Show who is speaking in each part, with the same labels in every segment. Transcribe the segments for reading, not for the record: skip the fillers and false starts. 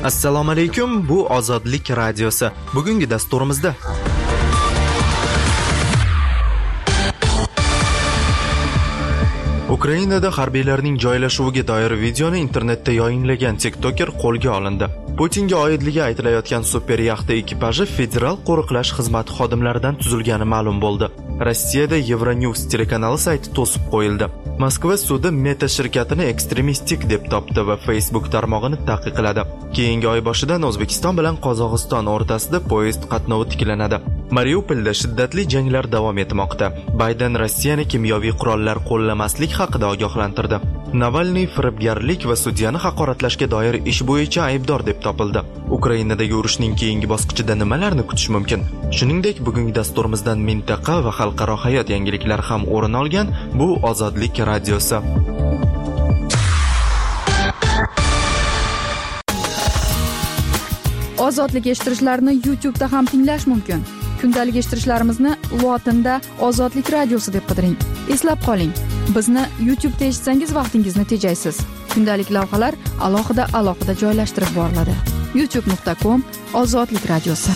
Speaker 1: Assalomu alaykum, bu Ozodlik radiosi. Bugungi dasturimizda Ukrainada harbiylarning joylashuviga doir videoni internetda yayinlagan TikToker qo'lga olindi. Putinga oidligi aytilayotgan super yaxta ekipaji federal qo'riqlash xizmati xodimlaridan tuzilgani ma'lum bo'ldi. Rossiyada Euronews telekanali sayti to'sib qo'yildi. Moskva sudi Meta shirkatini ekstremistik deb topdi va Facebook tarmog'ini taqiqladi. Keyingi oy boshidan O'zbekiston bilan Qozog'iston o'rtasida poyezd qatnovi tiklanadi. Mariupolda shiddatli janglar davom etmoqda. Bayden Rossiyani kimyoviy qurollar qo'llamaslik haqida ogohlantirdi. Navalniy firibgarlik va sudyani haqoratlashga doir ish bo'yicha aybdor deb topildi. Ukrainadagi urushning keyingi bosqichida nimalarni kutish mumkin? Shuningdek, bugungi dasturimizdan mintaqa va xalqaro hayot yangiliklari ham o'rin olgan bu Ozodlik radiosi.
Speaker 2: Ozodlik eshittirishlarni YouTube'da ham tinglash mumkin. Kundalik eshittirishlarimizni lotinda Ozodlik radiosi deb qidiring. Eslab qoling, bizni YouTube'da eshitsangiz vaqtingizni tejaysiz. Kundalik lavhalar alohida joylashtirib boriladi. youtube.com/Ozodlik radiosi.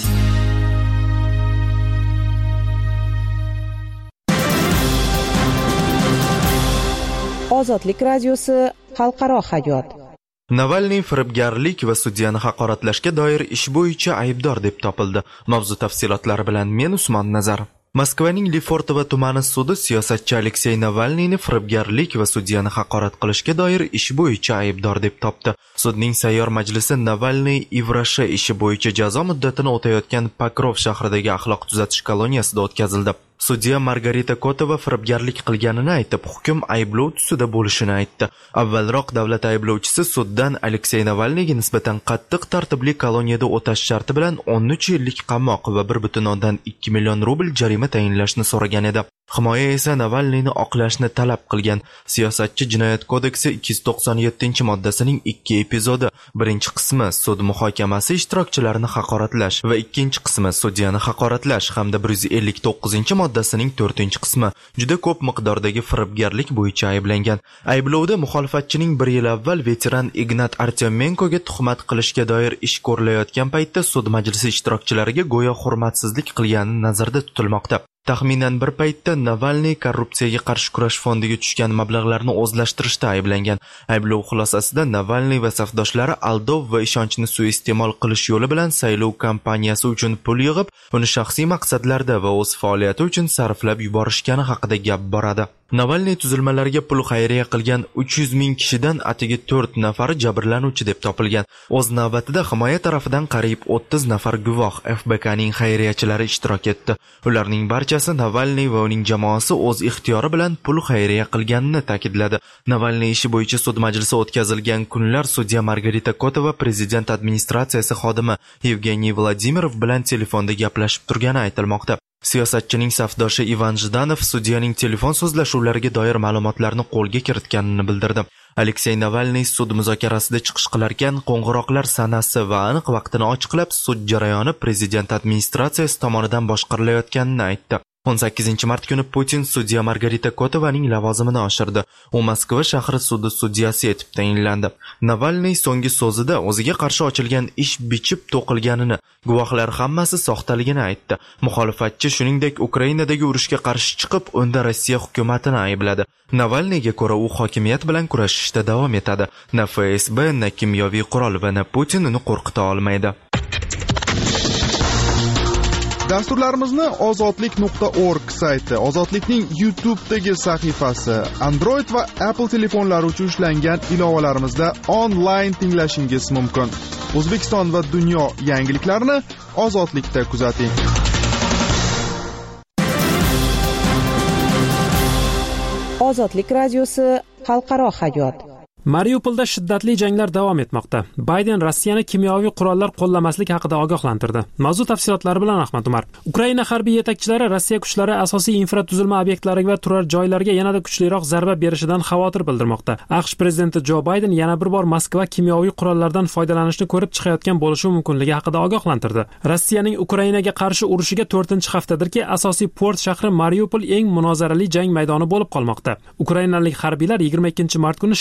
Speaker 3: Ozodlik radiosi xalqaro hayot.
Speaker 1: Navalniy firibgarlik va sudyani haqoratlashga doir ish bo'yicha aybdor deb topildi. Mavzu tafsilotlari bilan men Usmon Nazar. Moskvaning Lefortovo tumani sudi siyosatchi Aleksey Navalniyni firibgarlik va sudyani haqorat qilishga doir ish bo'yicha aybdor deb topdi. Sudning sayyor majlisi Navalniy Ivrasha ishi bo'yicha jazo muddatini o'tayotgan Pokrov shahridagi axloq tuzatish koloniyasida o'tkazildi. Sudya Margarita Kotova firibgarlik qilganini aytib, hukm ayblov tusida bo'lishini aytdi. Avvalroq davlat ayblovchisi suddan Aleksey Navalniyga nisbatan qattiq tartibli koloniyada o'tash sharti bilan 13 yillik qamoq va 1,2 million rubl jarima tayinlashni so'ragan edi. Himoya esa Navalniyni oqlashni talab qilgan. Siyosatchi jinoyat kodeksi 297-moddasining 2 epizodi. Birinchi qismi sud muhokamasi ishtirokchilarini haqoratlash va ikkinchi qismi sudyani haqoratlash hamda 159-moddasining 4-qismi juda ko'p miqdordagi firibgarlik bo'yicha ayblangan. Ayblovda muxolifatchining 1 yil avval veteran Ignat Artyomenkoga tuhmat qilishga doir ish ko'rilayotgan paytda sud majlisi ishtirokchilariga go'yo hurmatsizlik qilgani nazarda tutilmoqda. Taxminan bir paytda Navalniy korrupsiyaga qarshi kurash fondiga tushgan mablag'larni o'zlashtirishda ayblangan. Ayblov xulosasida Navalniy va safdoshlari aldov va ishonchni suiiste'mol qilish yo'li bilan saylov kampaniyasi uchun pul yig'ib, uni shaxsiy maqsadlarda va o'z faoliyati uchun sarflab yuborishgani haqida gap boradi. Navalniy tuzilmalariga pul xayriya qilgan 300 ming kishidan atigi 4 nafari jabrlanuvchi deb topilgan. O'z navbatida himoya tarafidan qariyb 30 nafar guvoh FBKning xayriyachilari ishtirok etdi. Ularning barchasi Navalniy va uning jamoasi o'z ixtiyori bilan pul xayriya qilganini ta'kidladi. Navalniy ishi bo'yicha sud majlisi o'tkazilgan kunlar sudya Margarita Kotova prezident administratsiyasi xodimi Evgeniy Vladimirov bilan telefonda gaplashib turgani aytilmoqda. Siyosatchining safdoshi Ivan Zhdanov sudyaning telefon so'zlashuvlariga doir ma'lumotlarni qo'lga kiritganini bildirdi. Aleksey Navalniy sud muzokarasida chiqish qilarkan qo'ng'iroqlar sanasi va aniq vaqtini ochiqlab, sud jarayoni prezident administratsiyasi tomonidan boshqarilayotganini aytdi. 18 mart kuni Putin sudya Margarita Kotovaning lavozimini oshirdi. U Moskva shahri sudi sudyasi etib tayinlandi. Navalniy so'nggi so'zida o'ziga qarshi ochilgan ish bichib to'qilganini, guvohlar hammasi soxtaligini aytdi. Muxolifatchi shuningdek Ukrainadagi urushga qarshi chiqib, unda Rossiya hukumatini aybladi. Navalniyga ko'ra u hokimiyat bilan kurashishda davom etadi. Na FSB, na kimyoviy qurol va na Putin uni qo'rqita olmaydi.
Speaker 4: Dasturlarimizni ozodlik.org sayti, Ozodlikning YouTube'dagi sahifasi, Android va Apple telefonlari uchun ishlangan ilovalarimizda onlayn tinglashingiz mumkin. O'zbekiston va dunyo yangiliklarini Ozodlikda kuzating.
Speaker 3: Ozodlik radiosi xalqaro hayot.
Speaker 5: Mariupolda shiddatli janglar davom etmoqda. Bayden Rossiyani kimyoviy qurollar qo'llamaslik haqida ogohlantirdi. Mavzu tafsilotlari bilan Ahmad Umar. Ukraina harbiy yetakchilari Rossiya kuchlari asosiy infratuzilma obyektlariga va turar joylarga yanada kuchliroq zarba berishidan xavotir bildirmoqda. AQSh prezidenti Jo Bayden yana bir bor Moskva kimyoviy qurollardan foydalanishni ko'rib chiqayotgan bo'lishi mumkinligi haqida ogohlantirdi. Rossiyaning Ukrainaga qarshi urushiga 4-haftadirki, asosiy port shahri Mariupol eng munozarali jang maydoni bo'lib qolmoqda. Ukrainalik harbiylar 22 mart kuni shiddatli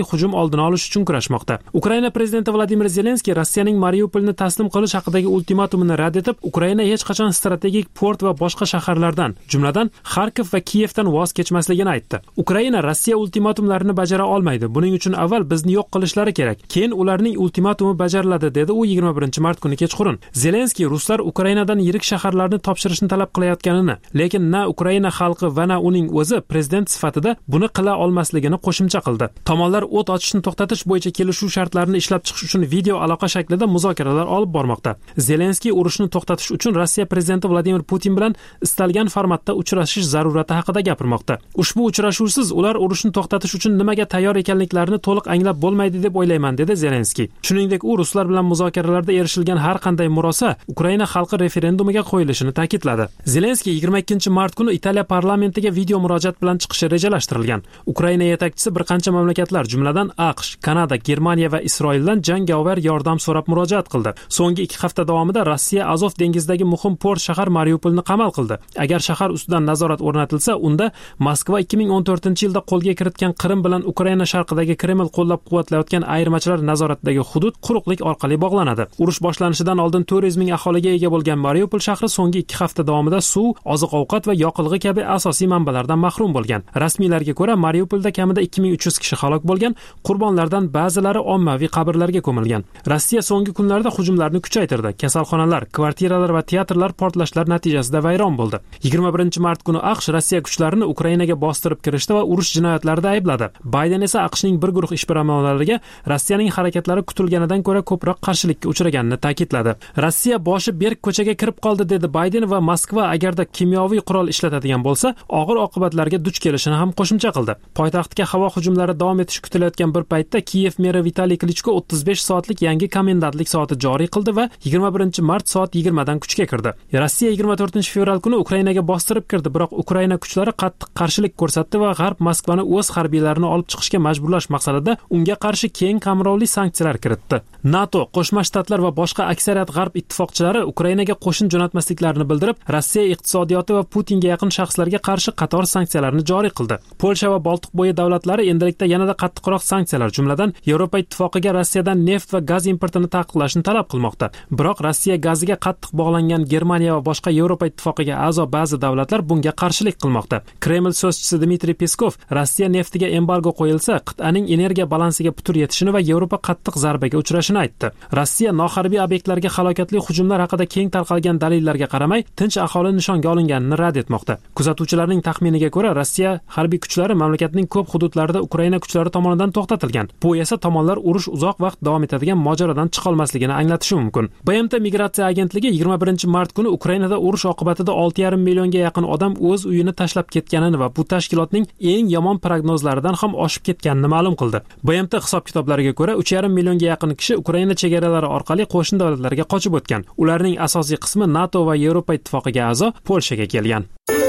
Speaker 5: hujum oldini olish uchun kurashmoqda. Ukraina prezidenti Vladimir Zelenskiy Rossiyaning Mariupolni taslim qilish haqidagi ultimatumini rad etib, Ukraina hech qachon strategik port va boshqa shaharlardan, jumladan Xarkov va Kiyevdan voz kechmasligini aytdi. Ukraina Rossiya ultimatumlarini bajara olmaydi. Buning uchun avval bizni yo'q qilishlari kerak. Keyin ularning ultimatumi bajariladi, dedi u 21-mart kuni kechqurun. Zelenskiy ruslar Ukrainadan yirik shaharlarni topshirishni talab qilayotganini, lekin na Ukraina xalqi va na uning o'zi prezident sifatida buni qila olmasligini qo'shimcha qildi. Tomonlar o't ochishni to'xtatish bo'yicha kelishuv shartlarini ishlab chiqish uchun video aloqa shaklida muzokaralar olib bormoqda. Zelenskiy urushni to'xtatish uchun Rossiya prezidenti Vladimir Putin bilan istalgan formatda uchrashish zarurati haqida gapirmoqda. Ushbu uchrashuvsiz ular urushni to'xtatish uchun nimaga tayyor ekanliklarini to'liq anglab bo'lmaydi deb o'ylayman, dedi Zelenskiy. Shuningdek, u ruslar bilan muzokaralarda erishilgan har qanday murosa Ukraina xalqi referendumiga qo'yilishini ta'kidladi. Zelenskiy 22-mart kuni Italiya parlamentiga video murojaat bilan chiqishi rejalashtirilgan. Ukraina yetakchisi bir qancha mamlakatlar, jumladan AQSh, Kanada, Germaniya va Isroildan jangovar yordam so'rab murojaat qildi. So'nggi 2 hafta davomida Rossiya Azov dengizidagi muhim port shahar Mariupolni qamal qildi. Agar shahar ustidan nazorat o'rnatilsa, unda Moskva 2014-yilda qo'lga kiritgan Qrim bilan Ukraina sharqidagi Kreml qo'llab-quvvatlayotgan ayirmachilar nazoratidagi hudud quruqlik orqali bog'lanadi. Urush boshlanishidan oldin 400 ming aholiga ega bo'lgan Mariupol shahri so'nggi 2 hafta davomida suv, oziq-ovqat va yoqilg'i kabi asosiy manbalardan mahrum bo'lgan. Rasmiylarga ko'ra, Mariupolda kamida 2300 kishi halok bo'lgan, qurbonlardan ba'zilari ommaviy qabrlarga ko'milgan. Rossiya so'nggi kunlarda hujumlarni kuchaytirdi. Kasalxonalar, kvartiralar va teatrlar portlashlar natijasida vayron bo'ldi. 21-mart kuni AQSh Rossiya kuchlarini Ukrainaga bostirib kirishdi va urush jinoyatlarida aybladi. Bayden esa AQShning bir guruh ishbilarmonlariga Rossiyaning harakatlari kutilganidan ko'ra ko'proq qarshilikka uchraganini ta'kidladi. Rossiya boshi berk ko'chaga kirib qoldi, dedi Bayden va Moskva agarda kimyoviy qurol ishlatadigan bo'lsa, og'ir oqibatlarga duch kelishini ham qo'shimcha qildi. Poytaxtga havo hujumlari davom etishi kutilayotgan bir paytda Kiyev meri Vitaliy Klichko 35 soatlik yangi komendantlik soati joriy qildi va 21-mart soat 20 dan kuchga kirdi. Rossiya 24-fevral kuni Ukrainaga bostirib kirdi, biroq Ukraina kuchlari qattiq qarshilik ko'rsatdi va G'arb Moskvani o'z harbiylarini olib chiqishga majburlash maqsadida unga qarshi keng qamrovli sanksiyalar kiritdi. NATO, Qo'shma Shtatlar va boshqa aksariyat G'arb ittifoqchilari Ukrainaga qo'shin jo'natmasliklarini bildirib, Rossiya iqtisodiyoti va Putinga yaqin shaxslarga qarshi qator sanksiyalarni joriy qildi. Polsha va Boltiqbo'yi davlatlari endilikda yanada qattiqroq sanksiyalar, jumladan Yevropa ittifoqiga Rossiyadan neft va gaz importini taqiqlashni talab qilmoqda. Biroq Rossiya gaziga qattiq bog'langan Germaniya va boshqa Yevropa ittifoqiga a'zo ba'zi davlatlar bunga qarshilik qilmoqda. Kreml so'zchisi Dmitriy Peskov Rossiya neftiga embargo qo'yilsa, qit'aning energiya balansiga putur yetishini va Yevropa qattiq zarbaga uchrashini aytdi. Rossiya noharbiy obyektlarga halokatli hujumlar haqida keng tarqalgan dalillarga qaramay, tinch aholi nishonga olinganini rad etmoqda. Kuzatuvchilarning taxminiga ko'ra, Rossiya harbiy kuchlari mamlakatning ko'p hududlarida Ukraina kuchlari tomonidan to'xtatilgan. Bu esa tomonlar urush uzoq vaqt davom etadigan mojarodan chiqa olmasligini anglatishi mumkin. BMT migratsiya agentligi 21-mart kuni Ukrainada urush oqibatida 6,5 millionga yaqin odam o'z uyini tashlab ketganini va bu tashkilotning eng yomon prognozlaridan ham oshib ketganini ma'lum qildi. BMT hisob-kitoblariga ko'ra 3,5 millionga yaqin kishi Ukraina chegaralari orqali qo'shni davlatlarga qochib o'tgan. Ularning asosiy qismi NATO va Yevropa ittifoqiga a'zo Polshaga kelgan.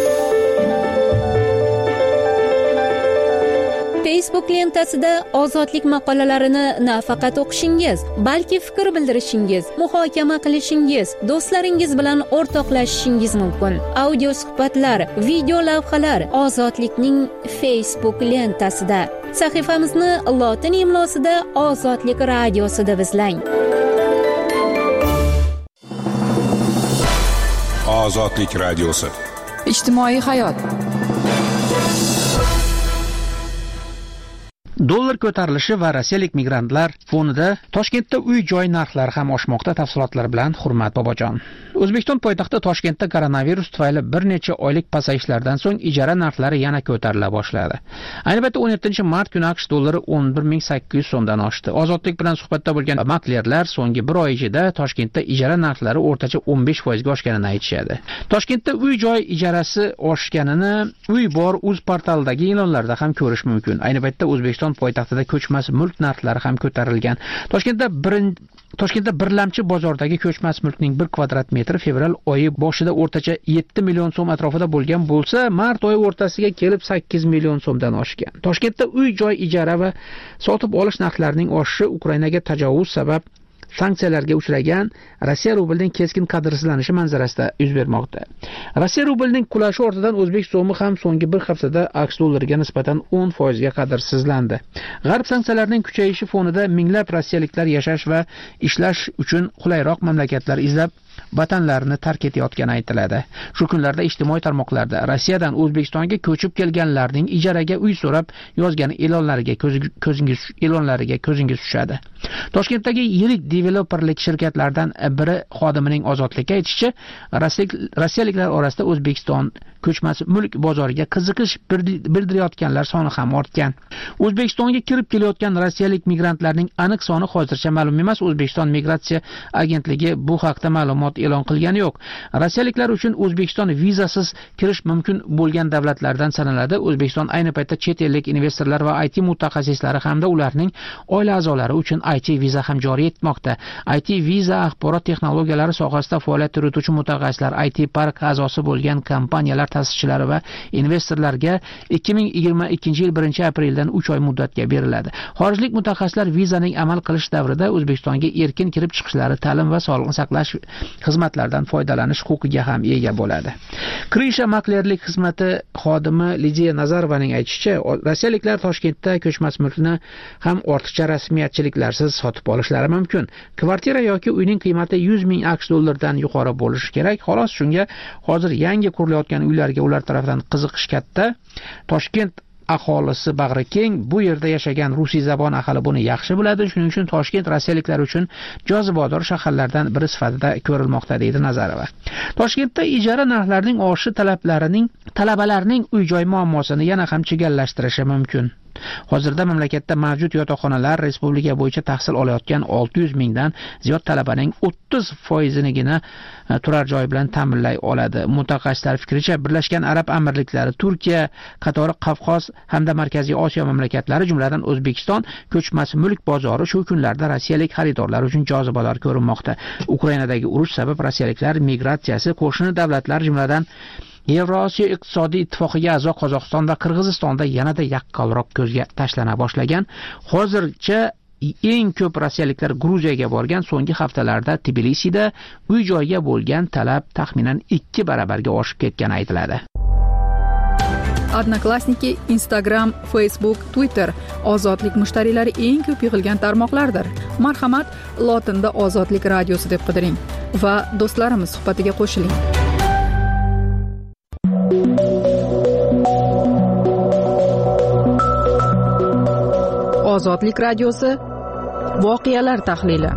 Speaker 6: Facebook lentasida ozodlik maqolalarini nafaqat o'qishingiz, balki fikr bildirishingiz, muhokama qilishingiz, do'stlaringiz bilan o'rtoqlashishingiz mumkin. Audio suhbatlar, video lavhalar Ozodlikning Facebook lentasida. Sahifamizni lotin imlosida Ozodlik radiosida izlang.
Speaker 7: Ozodlik radiosi.
Speaker 2: Ijtimoiy hayot.
Speaker 8: Dollar ko'tarilishi va rossiyalik migrantlar fonida Toshkentda uy-joy narxlari ham oshmoqda. Tafsilotlar bilan Hurmat Bobojon. O'zbekiston poytaxti Toshkentda koronavirus tufayli bir necha oylik pasayishlardan so'ng ijara narxlari yana ko'tarila boshladi. Ayni paytda 17-mart kuni AQSh dollari 11.800 so'mdan oshdi. Ozodlik bilan suhbatda bo'lgan maklerlar so'nggi bir oy ichida Toshkentda ijara narxlari o'rtacha 15% ga oshganini aytishadi. Toshkentda uy-joy ijarasi oshganini Uy bor uz portalidagi e'lonlarda ham ko'rish mumkin. Ayni paytda O'zbekiston poytaxtida ko'chmas mulk narxlari ham ko'tarilgan. Toshkentda birlamchi bozordagi ko'chmas mulkning 1 kvadrat metri fevral oyi boshida o'rtacha 7 million so'm atrofida bo'lgan bo'lsa, mart oyi o'rtasiga kelib 8 million so'mdan oshgan. Toshkentda uy-joy ijara va sotib olish narxlarining oshishi Ukrainaga tajovuz sabab sanksiyalarga uchragan Rossiya rublining keskin qadrsizlanishi manzarasida yuz bermoqda. Rossiya rublining qulashi ortidan o'zbek so'mi ham so'nggi bir haftada aks dollariga nisbatan 10% ga qadrsizlandi. G'arb sanksiyalarining kuchayishi fonida minglab rossiyaliklar yashash va ishlash uchun qulayroq mamlakatlar izlab vatanlarini tark etayotgani aytiladi. Shu kunlarda ijtimoiy tarmoqlarda Rossiyadan O'zbekistonga ko'chib kelganlarning ijaraga uy so'rab yozgan e'lonlariga ko'zingiz tushadi. Toshkentdagi yirik developerlik shirkatlaridan biri xodimining ozodlikka aytishicha, rossiyaliklar orasida O'zbekiston ko'chmas mulk bozoriga qiziqish bildirayotganlar soni ham ortgan. O'zbekistonga kirib kelayotgan rossiyalik migrantlarning aniq soni hozircha ma'lum emas. O'zbekiston migratsiya agentligi bu haqda ma'lumot e'lon qilgani yo'q. Rossiyaliklar uchun O'zbekiston vizasiz kirish mumkin bo'lgan davlatlardan sanaladi. O'zbekiston ayni paytda chet ellik investorlar va IT mutaxassislari hamda ularning oila a'zolari uchun IT viza ham joriy etmoqda. IT viza axborot texnologiyalari sohasida faoliyat yurituvchi mutaxassislar, IT park a'zosi bo'lgan kompaniyalar ta'sischilari va investorlarga 2022-yil 1-apreldan 3 oy muddatga beriladi. Xorijlik mutaxassislar vizaning amal qilish davrida O'zbekistonga erkin kirib chiqishlari, ta'lim va sog'liqni saqlash xizmatlaridan foydalanish huquqiga ham ega bo'ladi. Krisha maklerlik xizmati xodimi Lidiya Nazarovaning aytishicha, rossiyaliklar Toshkentda ko'chmas mulkni ham ortiqcha rasmiyatchiliklarsiz sotib olishlari mumkin. Kvartira yoki uyning qiymati 100 ming AQSh dollaridan yuqori bo'lishi kerak. Xolos shunga hozir yangi qurilayotgan uylarga ular tomonidan qiziqish katta. Toshkent aholisi bag'ri keng, bu yerda yashagan rusiy zabon aholi buni yaxshi biladi. Shuning uchun Toshkent rossiyaliklar uchun jozibador shaharlardan biri sifatida ko'rilmoqda, deydi Nazarova. Toshkentda ijara narxlarining oshishi talabalarning uy-joy muammosini yana ham chigallashtirishi mumkin. Hozirda mamlakatda mavjud yotoqxonalar respublika bo'yicha tahsil olayotgan 600 mingdan ziyod talabaning 30%nigina turar joy bilan ta'minlay oladi. Mutaxassislar fikricha, Birlashgan Arab Amirliklari, Turkiya qatori Qafqoz hamda Markaziy Osiyo mamlakatlari, jumladan O'zbekiston ko'chmas mulk bozori shu kunlarda rossiyalik xaridorlar uchun jozibador ko'rinmoqda. Ukrainadagi urush sabab rossiyaliklar migratsiyasi qo'shni davlatlar, jumladan Yevrosiyo iqtisodiy ittifoqiga a'zo Qozog'iston va Qirg'izistonda yanada yaqqolroq ko'zga tashlana boshlagan. Hozircha eng ko'p rossiyaliklar Gruziyaga borgan. So'nggi haftalarda Tbilisida uy-joyga bo'lgan talab taxminan 2 barabarga oshib ketgani aytiladi.
Speaker 2: Odnoklassniki, Instagram, Facebook, Twitter ozodlik mushtariylari eng ko'p yig'ilgan tarmoqlardir. Marhamat, lotinda Ozodlik radiosi deb qidiring va do'stlarimiz suhbatiga qo'shiling. Ozodlik radiosi voqealar tahlili.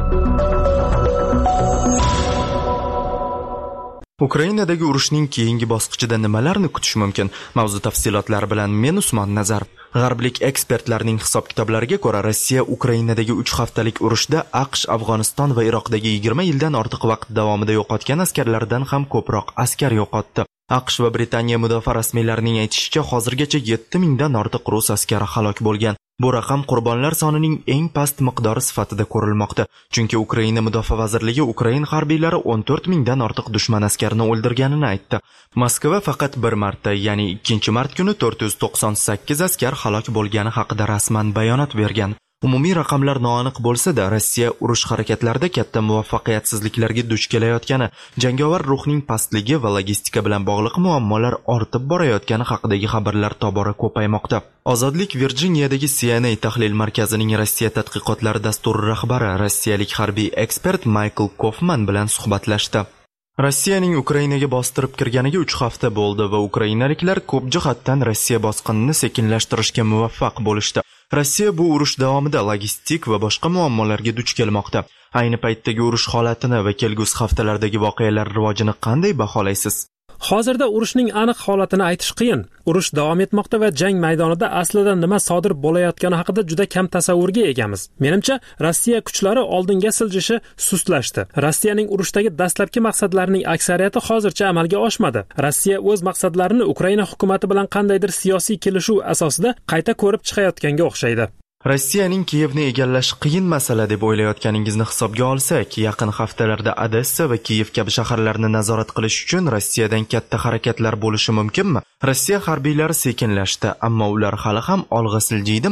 Speaker 1: Ukrainadagi urushning keyingi bosqichida nimalarni kutish mumkin? Mavzu tafsilotlari bilan men Usmon Nazarov. G'arblik ekspertlarning hisob-kitoblariga ko'ra, Rossiya Ukrainadagi 3 haftalik urushda AQSh, Afg'oniston va Iroqdagi 20 yildan ortiq vaqt davomida yo'qotgan askarlardan ham ko'proq askar yo'qotdi. AQSh va Britaniya mudofaa rasmiylarining aytishicha, hozirgacha 7 mingdan ortiq rus askari halok bo'lgan. Bu raqam qurbonlar sonining eng past miqdori sifatida ko'rilmoqda. Chunki Ukraina mudofaa vazirligi Ukrain harbiylari 14 mingdan ortiq dushman askarini o'ldirganini aytdi. Moskva faqat bir marta, ya'ni 2-mart kuni 498 askar halok bo'lgani haqida rasman bayonot bergan. Umumiy raqamlar noaniq bo'lsa-da, Rossiya urush harakatlarida katta muvaffaqiyatsizliklarga duch kelayotgani, jangovar ruhning pastligi va logistika bilan bog'liq muammolar ortib borayotgani haqidagi xabarlar tobora ko'paymoqda. Ozodlik Virjiniyadagi CNA tahlil markazining Rossiya tadqiqotlari dasturi rahbari, rossiyalik harbiy ekspert Michael Kaufman bilan suhbatlashdi. Rossiyaning Ukrainaga bostirib kirganiga 3 hafta bo'ldi va ukrainaliklar ko'p jihatdan Rossiya bosqinini sekinlashtirishga muvaffaq bo'lishdi. Rossiya bu urush davomida logistik va boshqa muammolarga duch kelmoqda. Ayni paytdagi urush holatini va kelgusi haftalardagi voqealar rivojini qanday baholaysiz?
Speaker 5: Hozirda urushning aniq holatini aytish qiyin. Urush davom etmoqda va jang maydonida aslida nima sodir bo'layotgani haqida juda kam tasavvurga egamiz. Menimcha, Rossiya kuchlari oldinga siljishi sustlashdi. Rossiyaning urushdagi dastlabki maqsadlarining aksariyati hozircha amalga oshmadi. Rossiya o'z maqsadlarini Ukraina hukumati bilan qandaydir siyosiy kelishuv asosida qayta ko'rib chiqayotganga o'xshaydi.
Speaker 1: Rossiyaning Kiyevni egallash qiyin masala deb o'ylayotganingizni hisobga olsak, yaqin haftalarda Odessa va Kiyev kabi shaharlarni nazorat qilish uchun Rossiyadan katta harakatlar bo'lishi mumkinmi? Rossiya harbiylari sekinlashdi, ammo ular hali ham olg'a siljiydimi?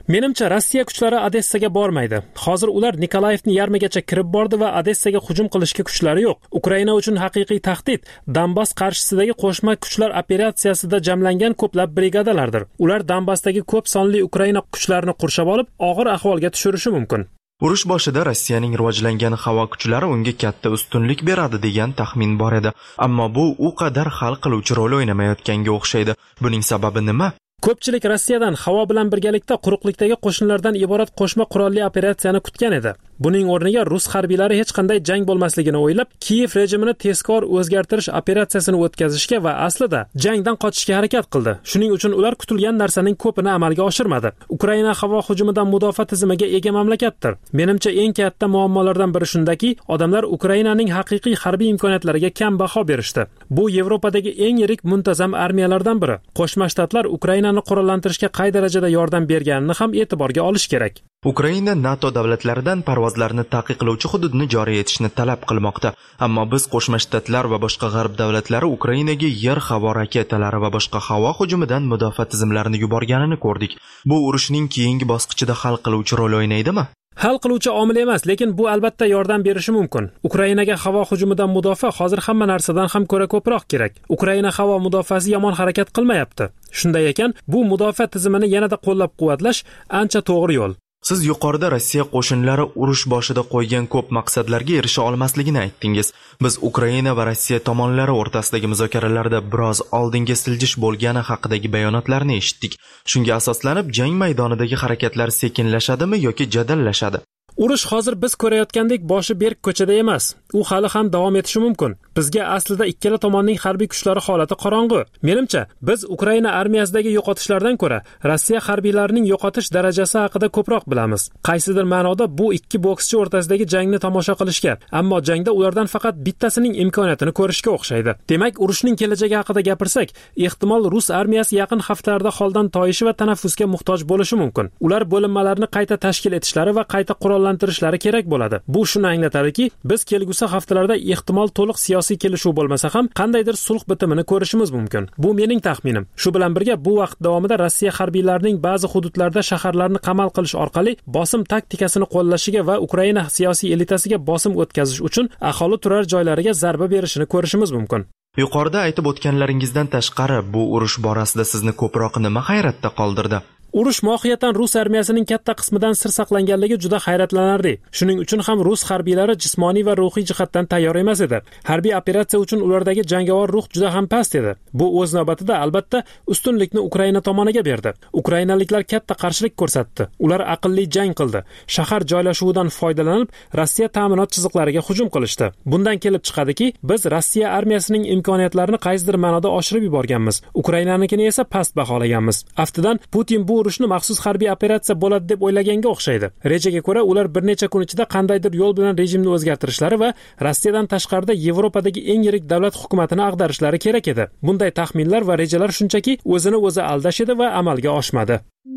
Speaker 5: Menimcha Rossiya kuchlari Odessaga bormaydi. Hozir ular Nikolayevni yarmigacha kirib bordi va Odessaga hujum qilishga kuchlari yo'q. Ukraina uchun haqiqiy tahdid Donbass qarshisidagi qo'shma kuchlar operatsiyasida jamlangan ko'plab brigadalardir. Ular Donbassdagi ko'p sonli Ukraina kuchlarini qurshab olib, og'ir ahvolga tushirishi mumkin.
Speaker 1: Urush boshida Rossiyaning rivojlangan havo kuchlari unga katta ustunlik beradi degan taxmin bor edi. Ammo bu u qadar hal qiluvchi rol o'ynamayotganga o'xshaydi. Buning sababi nima?
Speaker 5: Ko'pchilik Rossiyadan havo bilan birgalikda quruqlikdagi qo'shinlardan iborat qo'shma qurolli operatsiyani kutgan edi. Buning o'rniga rus harbiylari hech qanday jang bo'lmasligini o'ylab, Kiyev rejimini tezkor o'zgartirish operatsiyasini o'tkazishga va aslida jangdan qochishga harakat qildi. Shuning uchun ular kutilgan narsaning ko'pini amalga oshirmadi. Ukraina havo hujumidan mudofaa tizimiga ega mamlakatdir. Menimcha eng katta muammolardan biri shundaki, odamlar Ukrainaning haqiqiy harbiy imkoniyatlariga kam baho berishdi. Bu Yevropadagi eng yirik muntazam armiyalardan biri. Qo'shma Shtatlar Ukrainani qurollantirishga qay darajada yordam berganini ham e'tiborga olish kerak.
Speaker 1: Ukraina NATO davlatlaridan parvozlarni taqiqlovchi hududni joriy etishni talab qilmoqda. Ammo biz Qo'shma Shtatlar va boshqa g'arb davlatlari Ukrainaga yer-havo raketalari va boshqa havo hujumidan mudofaa tizimlarini yuborganini ko'rdik. Bu urushning keyingi bosqichida hal qiluvchi rol o'ynaydimi?
Speaker 5: Hal qiluvchi omil emas, lekin bu albatta yordam berishi mumkin. Ukrainaga havo hujumidan mudofaa hozir hamma narsadan ham ko'ra ko'proq kerak. Ukraina havo mudofaasi yomon harakat qilmayapti. Shunday ekan, bu mudofaa tizimini yanada qo'llab-quvvatlash ancha to'g'ri yo'l.
Speaker 1: Siz yuqorida Rossiya qo'shinlari urush boshida qo'ygan ko'p maqsadlarga erisha olmasligini aytdingiz. Biz Ukraina va Rossiya tomonlari o'rtasidagi muzokaralarda biroz oldinga siljish bo'lgani haqidagi bayonotlarni eshitdik. Shunga asoslanib, jang maydonidagi harakatlar sekinlashadimi yoki jadallashadi?
Speaker 5: Urush hozir biz ko'rayotgandek boshi berk ko'chada emas. U hali ham davom etishi mumkin. Bizga aslida ikkala tomonning harbiy kuchlari holati qorong'u. Menimcha, biz Ukraina armiyasidagi yo'qotishlardan ko'ra Rossiya harbiylarining yo'qotish darajasi haqida ko'proq bilamiz. Qaysidir ma'noda bu ikki bokschi o'rtasidagi jangni tomosha qilishga, ammo jangda ulardan faqat bittasining imkoniyatini ko'rishga o'xshaydi. Demak, urushning kelajagi haqida gapirsak, ehtimol rus armiyasi yaqin haftalarda holdan toyishi va tanaffusga muhtoj bo'lishi mumkin. Ular bo'linmalarni qayta tashkil etishlari va qayta qurollantirishlari kerak bo'ladi. Bu shuni anglatadiki, biz kelgusi haftalarda ehtimol to'liq siyosiy kelishuv bo'lmasa ham qandaydir sulh bitimini ko'rishimiz mumkin. Bu mening taxminim. Shu bilan birga bu vaqt davomida Rossiya harbiylarining ba'zi hududlarda shaharlarni qamal qilish orqali bosim taktikasini qo'llashiga va Ukraina siyosiy elitasiga bosim o'tkazish uchun aholi turar joylariga zarba berishini ko'rishimiz mumkin.
Speaker 1: Yuqorida aytib o'tganlaringizdan tashqari, bu urush borasida sizni ko'proq nima hayratda qoldirdi?
Speaker 5: Urush mohiyatan rus armiyasining katta qismidan sir saqlanganligi juda hayratlanarli. Shuning uchun ham rus harbiylari jismoniy va ruhiy jihatdan tayyor emas edi. Harbiy operatsiya uchun ulardagi jangovar ruh juda ham past edi. Bu o'z navbatida albatta ustunlikni Ukraina tomoniga berdi. Ukrainaliklar katta qarshilik ko'rsatdi. Ular aqlli jang qildi. Shahar joylashuvidan foydalanib, Rossiya ta'minot chiziqlariga hujum qilishdi. Bundan kelib chiqadiki, biz Rossiya armiyasining imkoniyatlarini qaysidir ma'noda oshirib yuborganmiz. Ukrainanikini esa past baholaganmiz. Aftidan Putin bu urushni maxsus harbiy operatsiya bo'ladi deb o'ylaganga o'xshaydi. Rejaga ko'ra ular bir necha kun ichida qandaydir yo'l bilan rejimni o'zgartirishlari va Rossiyadan tashqarida Yevropadagi eng yirik davlat hukumatini ag'darishlari kerak edi. Bunday taxminlar va rejalar shunchaki o'zini o'zi aldash edi va amalga oshmadi.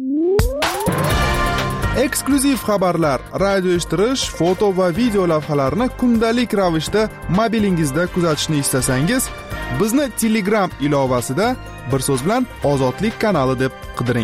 Speaker 4: Eksklyuziv xabarlar, radio eshittirish, foto va video lavhalarni kundalik ravishda mobilingizda kuzatishni istasangiz, bizni Telegram ilovasida bir so'z bilan Ozodlik kanali deb qidiring.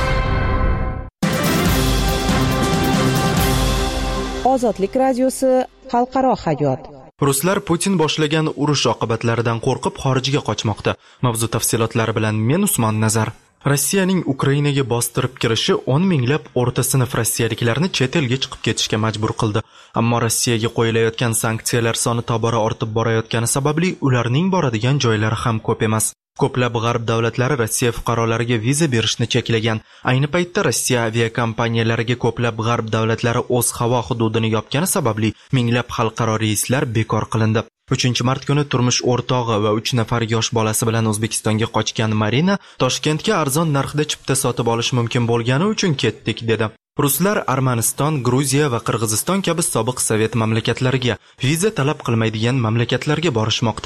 Speaker 3: Ozodlik radiosi xalqaro hayot.
Speaker 1: Ruslar Putin boshlagan urush oqibatlaridan qo'rqib xorijga qochmoqda. Mavzu tafsilotlari bilan men Usmon Nazar. Rossiyaning Ukrainaga bostirib kirishi 10 minglab o'rta sinf rossiyaliklarni chet elga chiqib ketishga majbur qildi. Ammo Rossiyaga qo'yilayotgan sanksiyalar soni tobora ortib borayotgani sababli ularning boradigan joylari ham ko'p emas. Ko'plab g'arb davlatlari Rossiya fuqarolariga viza berishni cheklagan. Ayni paytda Rossiya aviakompaniyalariga ko'plab g'arb davlatlari o'z havo hududini yopgani sababli minglab xalqaro reyslar bekor qilindi. 3-mart kuni turmush o'rtog'i va 3 nafar yosh bolasi bilan O'zbekistonga qochgan Marina Toshkentga arzon narxda chipta sotib olish mumkin bo'lgani uchun ketdik dedi. Ruslar Armaniston, Gruziya va Qirg'iziston kabi sobiq Sovet mamlakatlariga viza talab qilmaydigan mamlakatlarga borishmoqda.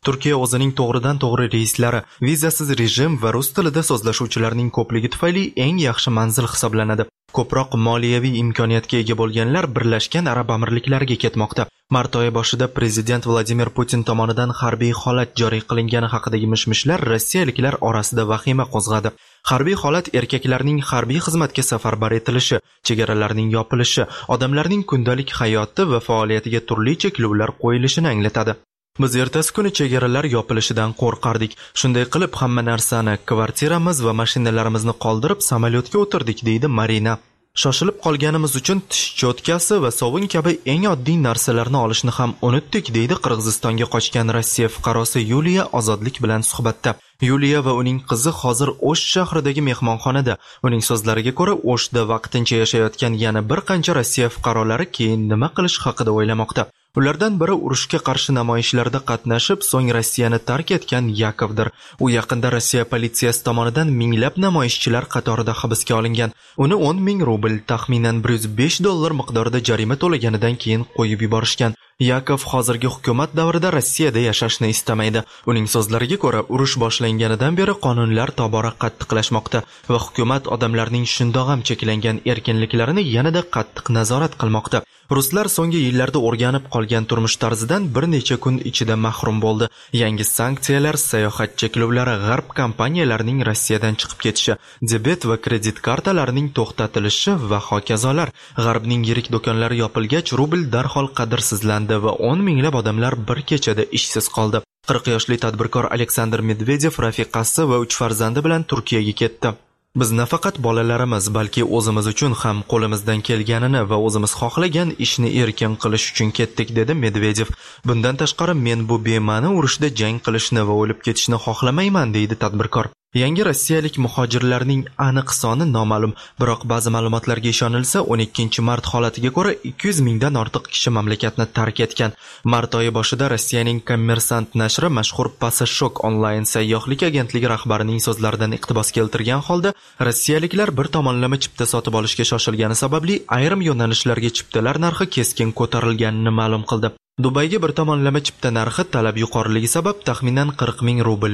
Speaker 1: Turkiya o'zining to'g'ridan-to'g'ri reyslari, vizasiz rejim va rus tilida so'zlashuvchilarning ko'pligi tufayli eng yaxshi manzil hisoblanadi. Ko'proq moliyaviy imkoniyatga ega bo'lganlar Birlashgan Arab Amirliklariga ketmoqda. Mart oyi boshida prezident Vladimir Putin tomonidan harbiy holat joriy qilingani haqidagi mishmishlar rossiyaliklar orasida vahima qo'zg'adi. Harbiy holat erkaklarning harbiy xizmatga safarbar etilishi, chegaralarning yopilishi, odamlarning kundalik hayoti va faoliyatiga turli cheklovlar qo'yilishini anglatadi. Biz ertasi kuni chegaralar yopilishidan qo'rqardik. Shunday qilib hamma narsani, kvartiramiz va mashinalarimizni qoldirib samolyotga o'tirdik, deydi Marina. Shoshilib qolganimiz uchun tish cho'tkasi va sovun kabi eng oddiy narsalarni olishni ham unutdik, deydi Qirg'izistonga qochgan Rossiya fuqarosi Yuliya Ozodlik bilan suhbatda. Yuliya va uning qizi hozir O'sh shahridagi mehmonxonada. Uning so'zlariga ko'ra, O'shda vaqtincha yashayotgan yana bir qancha Rossiya fuqarolari keyin nima qilish haqida o'ylamoqda. Ulardan biri urushga qarshi namoyishlarda qatnashib, so'ng Rossiyani tark etgan Yakovdir. U yaqinda Rossiya politsiyasi tomonidan minglab namoyishchilar qatorida hibsga olingan. Uni 10,000 rubl, taxminan $105 miqdorida jarima to'laganidan keyin qo'yib yuborishgan. Yakov hozirgi hukumat davrida Rossiyada yashashni istamaydi. Uning so'zlariga ko'ra, urush boshlanganidan beri qonunlar tobora qattiqlashmoqda va hukumat odamlarning shundoq ham cheklangan erkinliklarini yanada qattiq nazorat qilmoqda. Ruslar so'nggi yillarda o'rganib qolgan turmush tarzidan bir necha kun ichida mahrum bo'ldi. Yangi sanksiyalar, sayohat cheklovlari, g'arb kompaniyalarining Rossiyadan chiqib ketishi, debet va kredit kartalarining to'xtatilishi va hokazolar. G'arbning yirik do'konlari yopilgach, rubl darhol qadrsizlandi va 10 minglab odamlar bir kechada ishsiz qoldi. 40 yoshli tadbirkor Aleksandr Medvedev rafiqasi va 3 farzandi bilan Turkiyaga ketdi. Biz nafaqat bolalarimiz, balki o'zimiz uchun ham qo'limizdan kelganini va o'zimiz xohlagan ishni erkin qilish uchun ketdik, dedi Medvedev. Bundan tashqari, men bu bema'ni urushda jang qilishni va o'lib ketishni xohlamayman, deydi tadbirkor. Yangi rossiyalik muhojirlarning aniq soni noma'lum, biroq ba'zi ma'lumotlarga ishonilsa, 12 mart holatiga ko'ra 200 mingdan ortiq kishi mamlakatni tark etgan. Mart oyi boshida Rossiyaning Kommersant nashri mashhur Passashok onlayn sayyohlik agentligi rahbarining so'zlaridan iqtibos keltirgan holda, rossiyaliklar bir tomonlama chipta sotib olishga shoshilgani sababli ayrim yo'nalishlarga chiptalar narxi keskin ko'tarilganini ma'lum qildi. Dubayga bir tomonlama chipta narxi talab yuqoriligi sabab taxminan 40 ming rubl,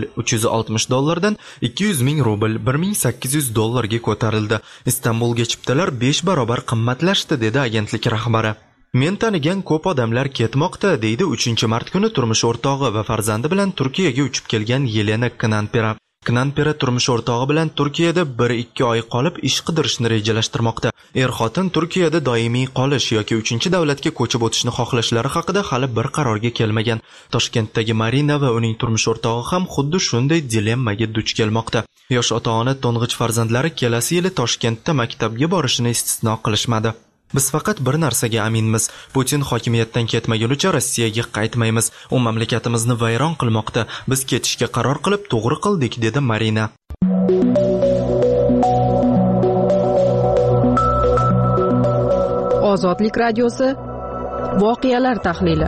Speaker 1: $360 dan 200 ming rubl, $1800 ga ko'tarildi. Istanbulga chiptalar 5 barobar qimmatlashdi, dedi agentlik rahbari. Men tanigan ko'p odamlar ketmoqda, deydi 3-mart kuni turmush o'rtog'i va farzandi bilan Turkiyaga uchib kelgan Yelena Knanpera. Knanpera turmush o'rtog'i bilan Turkiyada 1-2 oy qolib ish qidirishni rejalashtirmoqda. Er-xotin Turkiyada doimiy qolish yoki 3-davlatga ko'chib o'tishni xohlashlari haqida hali bir qarorga kelmagan. Toshkentdagi Marina va uning turmush o'rtog'i ham xuddi shunday dilemmaga duch kelmoqda. Yosh ota-ona to'ng'ich farzandlari kelasi yili Toshkentda maktabga borishini istisno qilishmadi. Biz faqat bir narsaga aminmiz. Putin hokimiyatdan ketmagunicha Rossiyaga qaytmaymiz. U mamlakatimizni vayron qilmoqda. Biz ketishga qaror qilib to'g'ri qildik, dedi Marina.
Speaker 2: Ozodlik radiosi voqealar tahlili.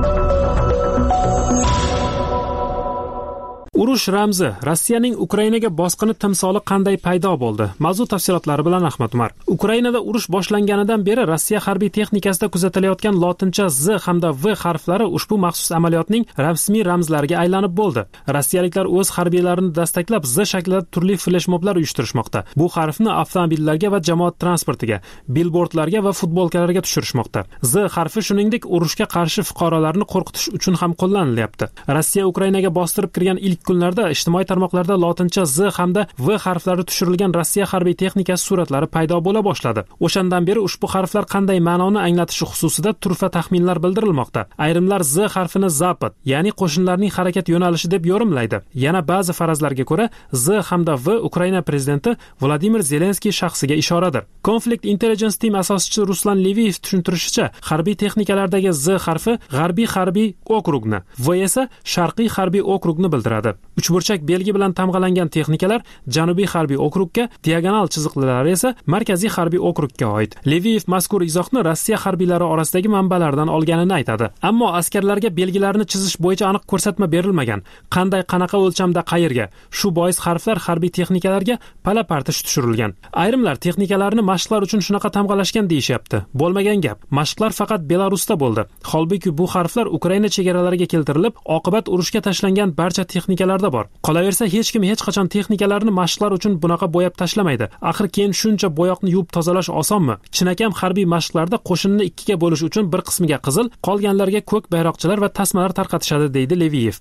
Speaker 5: Urush ramzi, Rossiyaning Ukrainaga bosqini timsoli qanday paydo bo'ldi? Mavzu tafsilotlari bilan Ahmad Umar. Ukrainada urush boshlanganidan beri Rossiya harbiy texnikasida kuzatilayotgan lotincha Z hamda V harflari ushbu maxsus amaliyotning rasmiy ramzlariga aylanib bo'ldi. Rossiyaliklar o'z harbiylarini dastaklab Z shaklida turli fleshmoblar uyushtirishmoqda. Bu harfni avtomobillarga va jamoat transportiga, billbordlarga va futbolkalarga tushirishmoqda. Z harfi shuningdek urushga qarshi fuqarolarni qo'rqitish uchun ham qo'llanilyapti. Rossiya Ukrainaga bostirib kirgan ilk kunlarda ijtimoiy tarmoqlarda lotincha Z hamda V harflari tushirilgan Rossiya harbiy texnikasi suratlari paydo bo'la boshladi. O'shandan beri ushbu harflar qanday ma'noni anglatishi xususida turfa taxminlar bildirilmoqda. Ayrimlar Z harfini Zapad, ya'ni qo'shinlarning harakat yo'nalishi deb yorumlaydi. Yana ba'zi farazlarga ko'ra Z hamda V Ukraina prezidenti Vladimir Zelenskiy shaxsiga ishoradir. Conflict Intelligence Team asoschisi Ruslan Leviyev tushuntirishicha, harbiy texnikalardagi Z harfi G'arbiy harbiy okrugni, V esa Sharqiy harbiy okrugni bildiradi. uchburchak belgi bilan tamg'alangan texnikalar Janubiy harbiy okrugga, diagonal chiziqlari esa Markaziy harbiy okrugga oid. Leviyev mazkur izohni Rossiya harbiylari orasidagi manbalardan olganini aytadi. Ammo askarlarga belgilarni chizish bo'yicha aniq ko'rsatma berilmagan. Qanday, qanaqa o'lchamda, qayerga? Shu bois harflar harbiy texnikalarga pala-partish tushirilgan. Ayrimlar texnikalarni mashqlar uchun shunaqa tamg'alashgan deyishyapti. Bo'lmagan gap. Mashqlar faqat Belarusda bo'ldi. Holbuki bu harflar Ukraina chegaralariga keltirilib, oqibat urushga tashlangan barcha texnikalarda bor. Qolaversa, hech kim hech qachon texnikalarni mashqlar uchun bunaqa bo'yab tashlamaydi. Axir keyin shuncha bo'yoqni yuvib tozalash osonmi? Chinakam harbiy mashqlarda qo'shinni ikkiga bo'lish uchun bir qismiga qizil, qolganlarga ko'k bayroqchalar va tasmalar tarqatishadi, deydi Leviyev.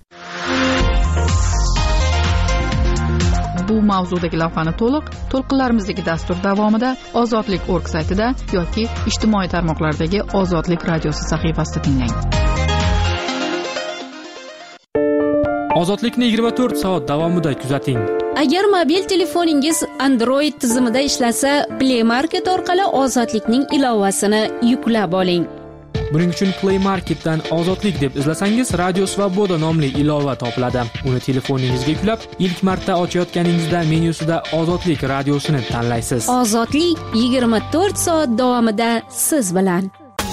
Speaker 2: Bu mavzudagi lavhani to'lqinlarimizdagi dastur davomida ozodlik.org saytida yoki ijtimoiy tarmoqlardagi Ozodlik radiosi sahifasida tinglang.
Speaker 5: Ozodlikni 24 soat davomida kuzating.
Speaker 6: Agar mobil telefoningiz Android tizimida ishlasa, Play Market orqali Ozodlikning ilovasini yuklab oling.
Speaker 5: Buning uchun Play Marketdan Ozodlik deb izlasangiz, Radio Svoboda nomli ilova topiladi. Uni telefoningizga yuklab, ilk marta ochayotganingizda menyusida Ozodlik radiosini tanlaysiz.
Speaker 6: Ozodlik 24 soat davomida siz bilan.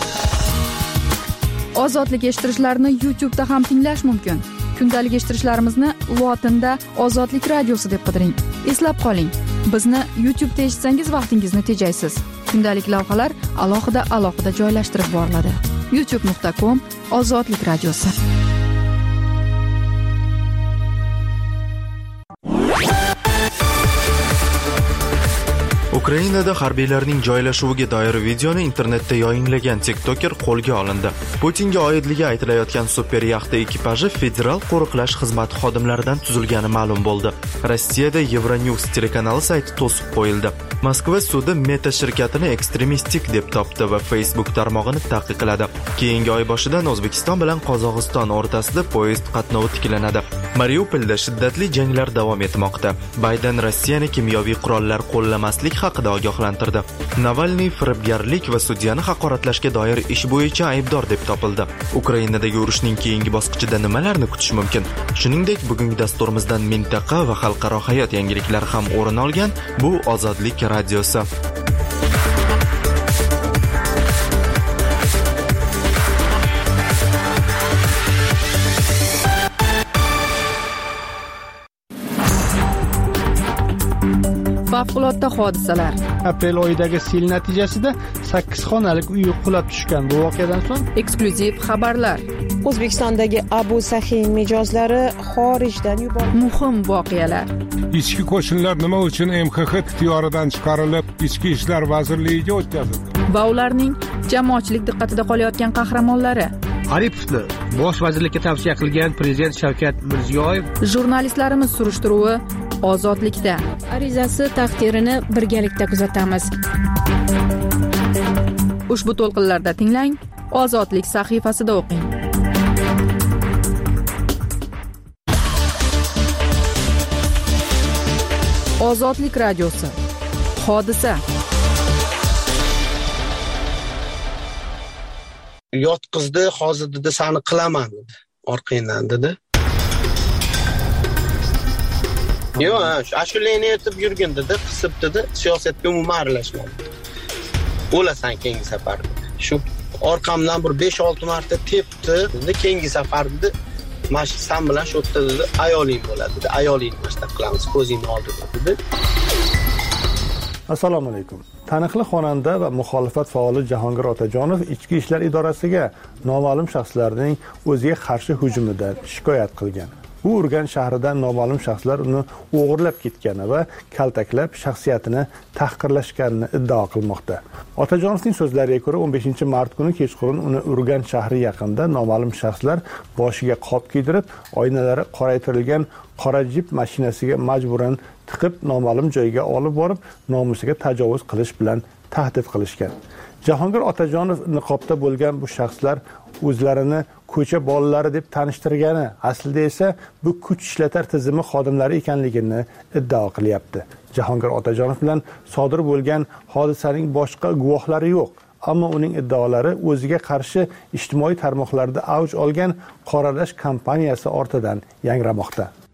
Speaker 2: Ozodlik eshittirishlarni YouTube'da ham tinglash mumkin. Kundalik eshittirishlarimizni lotinda Ozodlik radiosi deb qidiring. Eslab qoling, bizni YouTube'da eshitsangiz vaqtingizni tejaysiz. Kundalik lavhalar alohida joylashtirib boriladi. youtube.com/Ozodlik radiosi.
Speaker 1: Ukrainada harbiylarning joylashuviga doir videoni internetda yoyinlagan TikToker qo'lga olindi. Putinga oidligi aytilayotgan super yaxta ekipaji federal qo'riqlash xizmati xodimlaridan tuzilgani ma'lum bo'ldi. Rossiyada Euronews telekanali sayti to'sib qo'yildi. Moskva sudi Meta shirkatini ekstremistik deb topdi va Facebook tarmog'ini taqiqladi. Keyingi oy boshidan O'zbekiston bilan Qozog'iston o'rtasida poyezd qatnovi tiklanadi. Mariupolda shiddatli janglar davom etmoqda. Bayden Rossiyani kimyoviy qurollar qo'llamaslik haqida ogohlantirdi. Navalniy firibgarlik va sudyani haqoratlashga doir ish bo'yicha aybdor deb topildi. Ukrainadagi urushning keyingi bosqichida nimalarni kutish mumkin? Shuningdek, bugungi dasturimizdan mintaqa va xalqaro hayot yangiliklari ham o'rin olgan. Bu Ozodlik radiosi.
Speaker 2: Favqulodda hodisalar.
Speaker 9: Aprel oyidagi sel natijasida 8 xonalik uy qulab tushgan. Bu voqeadan so'ng
Speaker 2: Eksklyuziv xabarlar.
Speaker 3: O'zbekistondagi Abu Sahiy mijozlari xorijdan yuborildi.
Speaker 2: Muhim voqealar.
Speaker 7: Ichki qo'shinlar nima uchun MXX ixtiyoridan chiqarilib, Ichki ishlar vazirligiga o'tkazildi?
Speaker 2: Va ularning jamoatchilik diqqatida qolayotgan qahramonlari.
Speaker 9: Aripovni bosh vazirlikka tavsiya qilgan prezident Shavkat Mirziyoyev.
Speaker 2: Jurnalistlarimiz surishtiruvi Ozodlikda.
Speaker 6: Arizasi taqdirini birgalikda kuzatamiz.
Speaker 2: Ushbu to'lqinlarda tinglang, Ozodlik sahifasida o'qing. Ozodlik radiosi. Hodisa.
Speaker 10: Yotqizdi, hozir dedi sani qilaman dedi. Orqangdan dedi. Yo'q, ashulani aytib yurgin dedi, qisib dedi, siyosatga umuman aralashmadi. O'lasan keyingi safar. Shu orqamdan bir 5-6 marta tepdi, dedi, keyingi safar dedi, "Mash sen bilan shu yerda dedi, ayoling bo'ladi dedi, ayoling mashta qilamiz, ko'zingni oldida" dedi.
Speaker 9: Assalomu alaykum. Taniqli xonanda va muxolifat faoli Jahongir Otajonov ichki ishlar idorasiga noma'lum shaxslarning o'ziga qarshi hujumidan shikoyat qilgan. U Urganch shahridan noma'lum shaxslar uni o'g'irlab ketgani va kaltaklab shaxsiyatini tahqirlashganini iddao qilmoqda. Otajonovning so'zlariga ko'ra 15 mart kuni kechqurun uni Urganch shahri yaqinida noma'lum shaxslar boshiga qop kiydirib, oynalari qoraytirilgan qora jip mashinasiga majburan tiqib noma'lum joyga olib borib, nomusiga tajovuz qilish bilan tahdid qilishgan. Jahongir Otajonov niqobda bo'lgan bu shaxslar o'zlarini ko'cha bolalari deb tanishtirgani, aslida esa bu kuch ishlatar tizimi xodimlari ekanligini iddao qilyapti. Jahongir Otajonov bilan sodir bo'lgan hodisaning boshqa guvohlari yo'q, ammo uning iddaolari o'ziga qarshi ijtimoiy tarmoqlarda avj olgan qoralash kampaniyasi ortidan yangramoqda.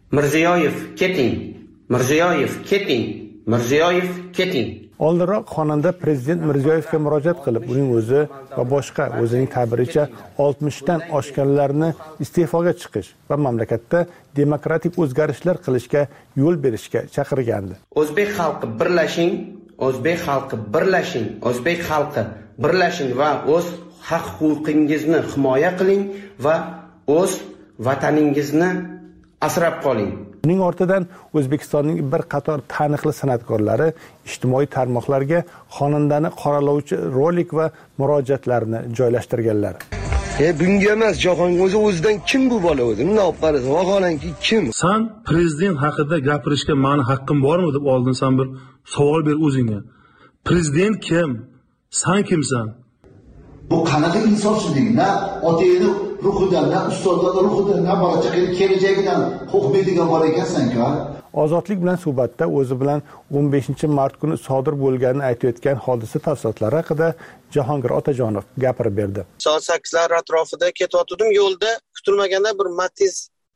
Speaker 11: Mirziyoyev keting, Mirziyoyev keting, Mirziyoyev keting.
Speaker 9: Oldinroq xonanda prezident Mirziyoyevga murojaat qilib, uning o'zi va boshqa o'zining ta'biricha 60 dan oshganlarni iste'foga chiqish va mamlakatda demokratik o'zgarishlar qilishga yo'l berishga chaqirgandi.
Speaker 11: O'zbek xalqi birlashing, O'zbek xalqi birlashing, O'zbek xalqi birlashing va o'z haq-huquqingizni himoya qiling va o'z vataningizni asrab qoling.
Speaker 9: Uning ortidan O'zbekistonning bir qator taniqli san'atkorlari ijtimoiy tarmoqlarga xonandani qoralovchi rolik va murojaatlarini joylashtirganlar.
Speaker 12: Bunga emas, jahon o'zidan kim bu bola o'zi? Bunday olib qarasa, vaholanki kim?
Speaker 13: Sen prezident haqida gapirishga meni haqqim bormi deb oldin sen bir savol ber o'zingga. Prezident kim? Sen kimsan?
Speaker 14: Bu qanaqa insonsizlik? Na otangni ruhidan, na ustozlar ruhidan, na bola-chaqaning kelajagidan qo'rqmaydigan bola ekansan-ku.
Speaker 9: Ozodlik bilan suhbatda o'zi bilan 15-mart kuni sodir bo'lganini aytayotgan hodisa tafsilotlari haqida Jahongir Otajonov gapirib berdi.
Speaker 10: Soat 8lar atrofida ketayotdim, yo'lda kutilmaganda bir Matiz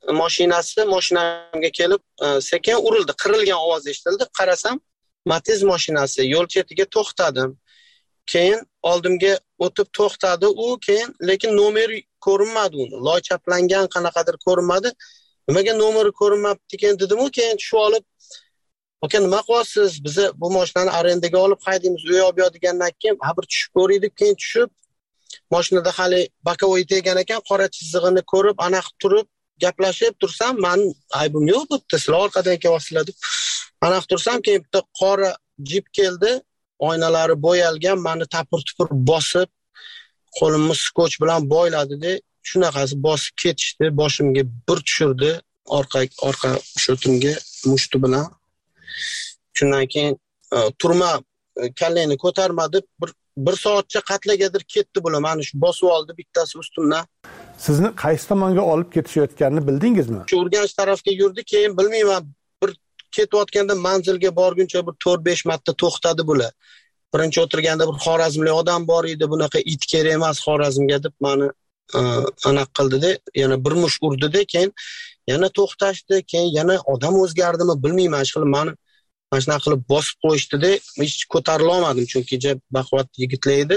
Speaker 10: mashinamga kelib sekin urildi, qirilgan ovoz eshitildi. Qarasam, Matiz mashinasi yo'l chetiga to'xtadim. Keyin oldimga o'tib to'xtadi u, keyin lekin nomeri ko'rinmadi uni. Loy chaplangan qanaqadir ko'rinmadi. Nimaga nomeri ko'rinmabdi ekan dedim, u keyin tushib olib, "Aka, nima qilyapsiz? Biz bu mashinani arendaga olib haydaymiz, u yoq bu yoq" degandan keyin bir tushib ko'rdik, keyin tushib mashinada hali bakovoy tegan ekan, qora chizig'ini ko'rib, aniq turib gaplashib tursam, "Men aybim yo'q bo'pti, sizlar orqadan kelyapsizlar" deb aniq tursam, keyin bitta qora jip keldi. Oynalari bo'yalgan, meni tapir-tupir bosib, qo'limni skoch bilan boyladi-da, shunaqasi bosib ketishdi, boshimga bir tushirdi, orqa shotimga mushti bilan. Shundan keyin turma kallangni ko'tarmadi, bir soatcha qatlagadir ketdi bular, meni shu bosib oldi bittasi ustimdan.
Speaker 9: Sizni qaysi tomonga olib ketishayotganini bildingizmi?
Speaker 10: Shu Urganch tarafga yurdi, keyin bilmayman, ketayotganda manzilga borguncha bir 4-5 marta to'xtadi bular. Birinchi o'tirganda bir xorazmlik odam bor edi, bunaqa it kerak emas Xorazmga deb meni aniq qildi-da, yana bir mush urdi-da, keyin yana to'xtashdi, keyin yana odam o'zgardimi bilmayman, shu meni mana shunaqa qilib bosib qo'yishdi-da, hech ko'tarila olmadim chunki baquvvat yigitlar edi.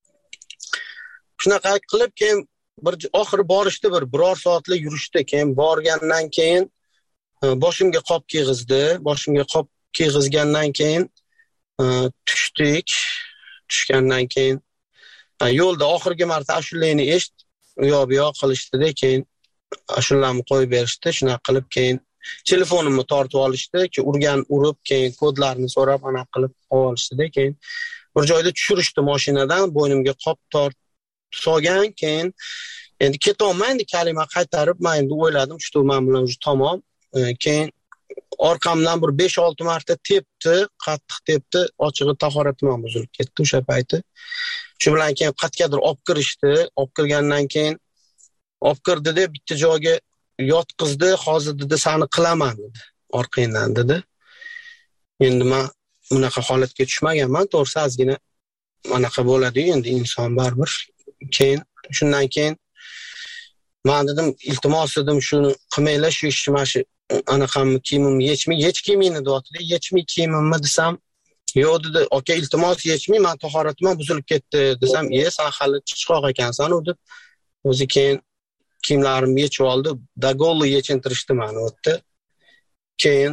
Speaker 10: Shunaqa qilib keyin bir oxiri borishdi, biror soatlar yurishdi, keyin borgandan keyin boshimga qop kiyg'izdi. Boshimga qop kiyg'izgandan keyin tushdik. Tushgandan keyin yo'lda oxirgi marta ashulani eshit, u yoq bu yoq qilishdi-da, keyin ashulamni qo'yib berishdi. Shunaqa qilib keyin telefonimni tortib olishdi, ki urib keyin kodlarni so'rab ana qilib olishdi-da, keyin bir joyda tushirishdi mashinadan, bo'ynimga qop solgan, keyin endi ketolmayman, kalima qaytarib, men endi o'yladim, shu men bilan tamom. Keyin orqamdan bir 5-6 marta tepdi, qattiq tepdi, ochig'i tahoratim ham buzilib ketdi o'sha payti. Shu bilan keyin qatgadir olib kirishdi, olib kirgandan keyin olib kirdi-da, bitta joyga yotqizdi, hozir dedi seni qilaman dedi, orqangdan dedi. Endi men bunaqa holatga tushmaganman, to'g'risi ozgina bunaqa bo'ladi, endi inson baribir. Keyin shundan keyin men dedim, iltimos dedim, shuni qilmanglar, shu ishni mana shu anaqamni kiyimimni yech kiyimingni deyapti-da, yechmay kiyimimni desam, yo'q dedi, aka iltimos yechmay, men tahoratim buzilib ketdi desam, sen hali chiqoq ekansan u deb, o'zi keyin kiyimlarimni yechib oldi, dagolli yechintirishdi meni o'tdi. Keyin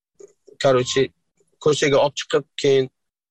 Speaker 10: ko'chaga olib chiqib, keyin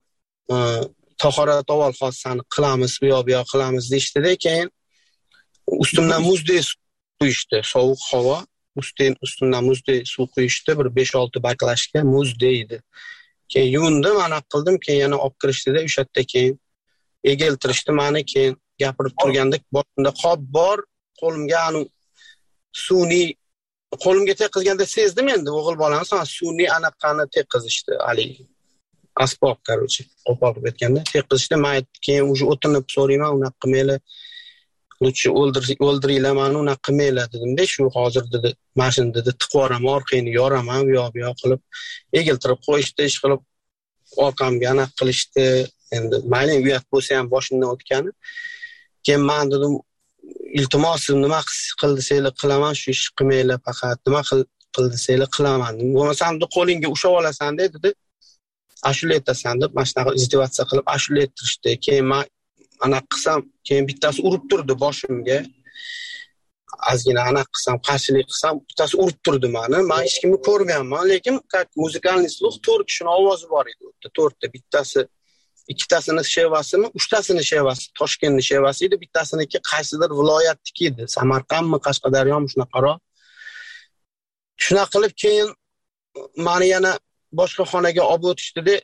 Speaker 10: tahorat avval xosani qilamiz, bu yoq qilamiz deyishdi-da, keyin ustimdan muzdek suv quyishdi, sovuq havo, ustimdan muzdek suv quyishdi, bir 5-6 baklashga muzdek edi. Keyin yuvindim, ana qildim, keyin yana olib kirishdi-da, o'sha yerda keyin egiltirishdi meni, keyin gapirib turganda boshimda qop bor, qo'limga sun'iy qo'limga teqizganda sezdim, endi o'g'il bolani sun'iy anaqani teqizishdi, haligi asbob qo'pol qilib aytganda teqizishdi. Men keyin o'sha o'tinib so'rayman, unaqa qilmaylar, lutchi o'ldiringlar meni, unaqa qilmaylar dedim-da, shu hozir dedi, mashina dedi, tiqvoraman, orqangni yoraman, bu yoq qilib egiltirib qo'yishdi, ish qilib orqamga anaqa qilishdi. Endi mayli uyat bo'lsa ham boshimdan o'tgani. Keyin men dedim, iltimos nima qildi desanglar qilaman, shu ishni qilmanglar, faqat nima qil desanglar qilaman. Bo'lmasam qo'lingga ushlab olasan dedi. Ashula aytasan deb mana shunaqa izdivatsiya qilib ashula aytirishdi. Keyin men ana qilsam, keyin bittasi urib turdi boshimga. Ozgina ana qilsam, qarshilik qilsam, bittasi urib turdi meni. Men hech kimni ko'rganman, lekin muzikalniy sluh 4 kishining ovozi bor edi. 4 ta, bittasi ikkitasini shevasimi, uchtasini shevasi, Toshkentning shevasi edi, bittasiniki qaysidir viloyatniki edi. Samarqandmi, Qashqadaryomi shunaqaroq. Shuna qilib keyin meni yana boshqa xonaga olib o'tishdi-da,